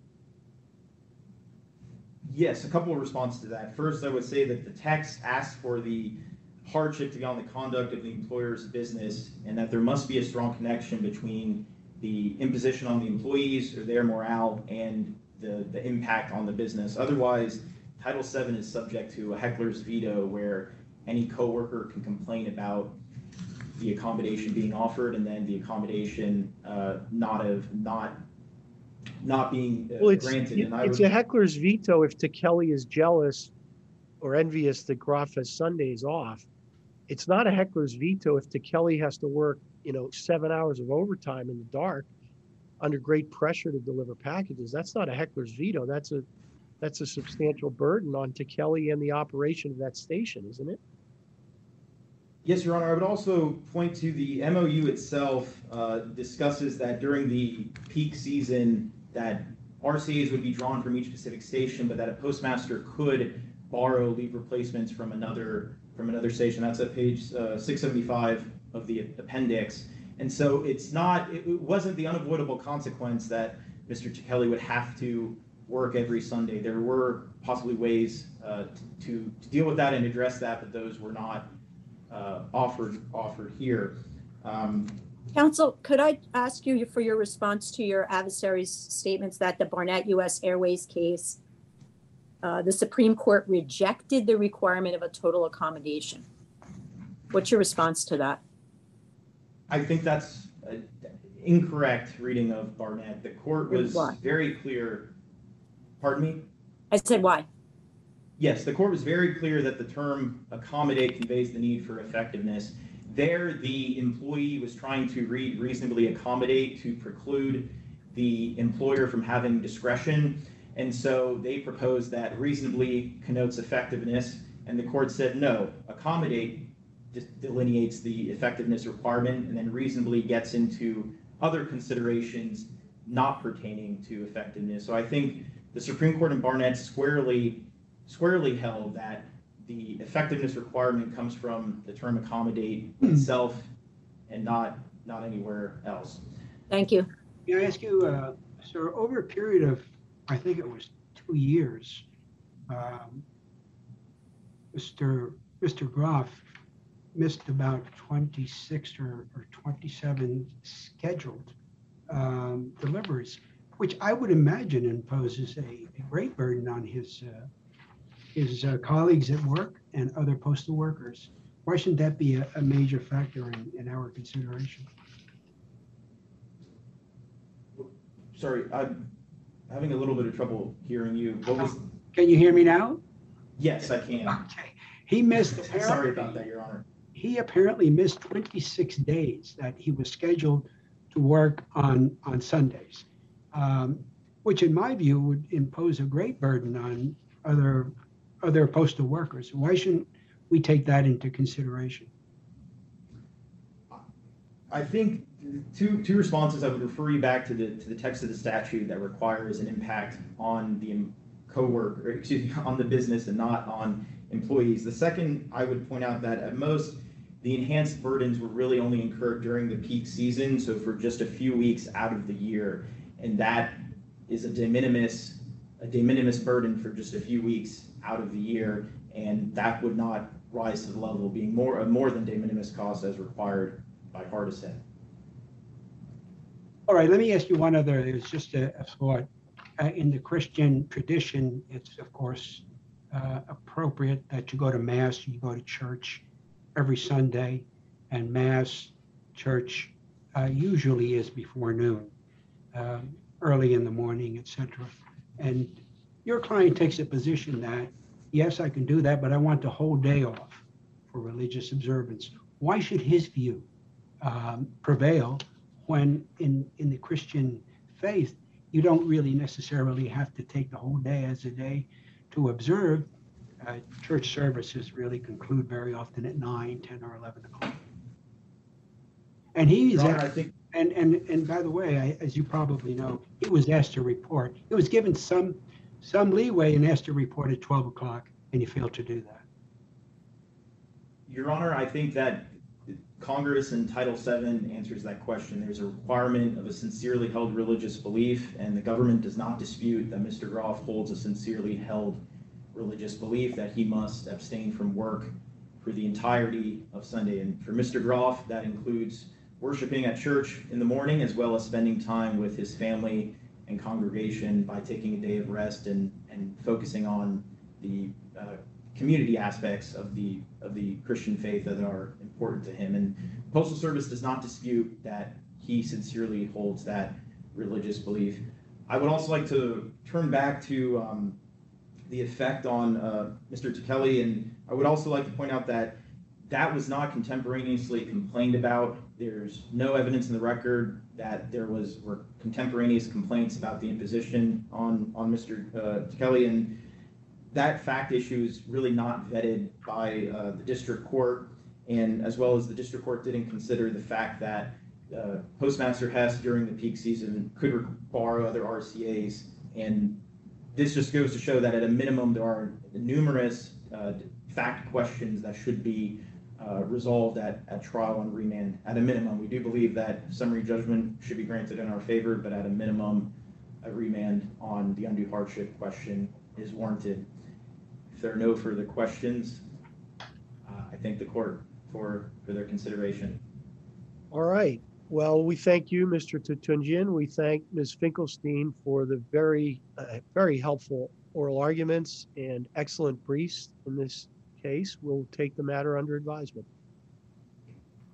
Yes, a couple of responses to that. First, I would say that the text asks for the hardship to be on the conduct of the employer's business, and that there must be a strong connection between the imposition on the employees or their morale and the, the impact on the business. Otherwise, Title seven is subject to a heckler's veto where any coworker can complain about the accommodation being offered and then the accommodation uh, not of not not being uh, Well, it's, granted. And I it's would, a heckler's veto if to Kelly is jealous or envious that Groff has Sundays off. It's not a heckler's veto if to Kelly has to work, you know, seven hours of overtime in the dark under great pressure to deliver packages. That's not a heckler's veto. That's a that's a substantial burden on to Kelly and the operation of that station, isn't it? Yes, Your Honor. I would also point to the M O U itself uh, discusses that during the peak season that R C As would be drawn from each specific station, but that a postmaster could borrow leave replacements from another from another station. That's at page uh, six seventy-five of the appendix. And so it's not, it it wasn't the unavoidable consequence that Mister Kelly would have to work every Sunday. There were possibly ways uh, to, to deal with that and address that, but those were not uh, offered offered here. Um, Counsel, could I ask you for your response to your adversary's statements that the Barnett U S Airways case, uh, the Supreme Court rejected the requirement of a total accommodation? What's your response to that? I think that's an incorrect reading of Barnett. The court was Why? very clear. Pardon me? I said, why? Yes, the court was very clear that the term accommodate conveys the need for effectiveness. There, the employee was trying to re- reasonably accommodate to preclude the employer from having discretion. And so they proposed that reasonably connotes effectiveness. And the court said, no, accommodate delineates the effectiveness requirement and then reasonably gets into other considerations not pertaining to effectiveness. So I think the Supreme Court in Barnett squarely squarely held that the effectiveness requirement comes from the term accommodate itself and not not anywhere else. Thank you. May I ask you, uh, so over a period of, I think it was two years, um, Mister Mister Groff missed about twenty-six or, or twenty-seven scheduled um, deliveries, which I would imagine imposes a, a great burden on his uh, his uh, colleagues at work and other postal workers. Why shouldn't that be a, a major factor in, in our consideration? Sorry, I'm having a little bit of trouble hearing you. What was? Can you hear me now? Yes, I can. Okay. He missed Sorry apparently, about that, Your Honor. he apparently missed twenty-six days that he was scheduled to work on, on Sundays, um, which in my view would impose a great burden on other, other postal workers. Why shouldn't we take that into consideration? I think two two responses. I would refer you back to the to the text of the statute that requires an impact on the co-worker, excuse me, on the business and not on employees. The second, I would point out that at most the enhanced burdens were really only incurred during the peak season, so for just a few weeks out of the year, and that is a de minimis a de minimis burden for just a few weeks out of the year, and that would not rise to the level of being more a more than de minimis cost as required by Hardison. All right, let me ask you one other, it's just a, a thought. Uh, in the Christian tradition, it's of course uh, appropriate that you go to Mass, you go to church every Sunday, and Mass, church uh, usually is before noon, um, early in the morning, et cetera. And your client takes a position that, yes, I can do that, but I want the whole day off for religious observance. Why should his view um, prevail when in, in the Christian faith, you don't really necessarily have to take the whole day as a day to observe? Uh, church services really conclude very often at nine, ten, or eleven o'clock. And he's, Your Honor, asked, I think and, and, and by the way, I, as you probably know, he was asked to report. He was given some, some leeway and asked to report at twelve o'clock, and he failed to do that. Your Honor, I think that Congress in Title seven answers that question. There's a requirement of a sincerely held religious belief, and the government does not dispute that Mister Groff holds a sincerely held religious belief that he must abstain from work for the entirety of Sunday. And for Mister Groff, that includes worshiping at church in the morning, as well as spending time with his family and congregation by taking a day of rest and, and focusing on the uh, community aspects of the of the Christian faith that are important to him. And Postal Service does not dispute that he sincerely holds that religious belief. I would also like to turn back to um, the effect on uh, Mister Tekeli, and I would also like to point out that that was not contemporaneously complained about. There's no evidence in the record that there was were contemporaneous complaints about the imposition on on Mister Uh, Tekeli, and that fact issue is really not vetted by uh, the district court, and as well as the district court didn't consider the fact that uh, Postmaster Hess during the peak season could borrow other R C As, and this just goes to show that at a minimum there are numerous uh, fact questions that should be uh, resolved at, at trial and remand. At a minimum, we do believe that summary judgment should be granted in our favor, but at a minimum, a remand on the undue hardship question is warranted. If there are no further questions, uh, I thank the court for, for their consideration. All right. Well, we thank you, Mister Tutunjian. We thank Miz Finkelstein for the very, uh, very helpful oral arguments and excellent briefs in this case. We'll take the matter under advisement.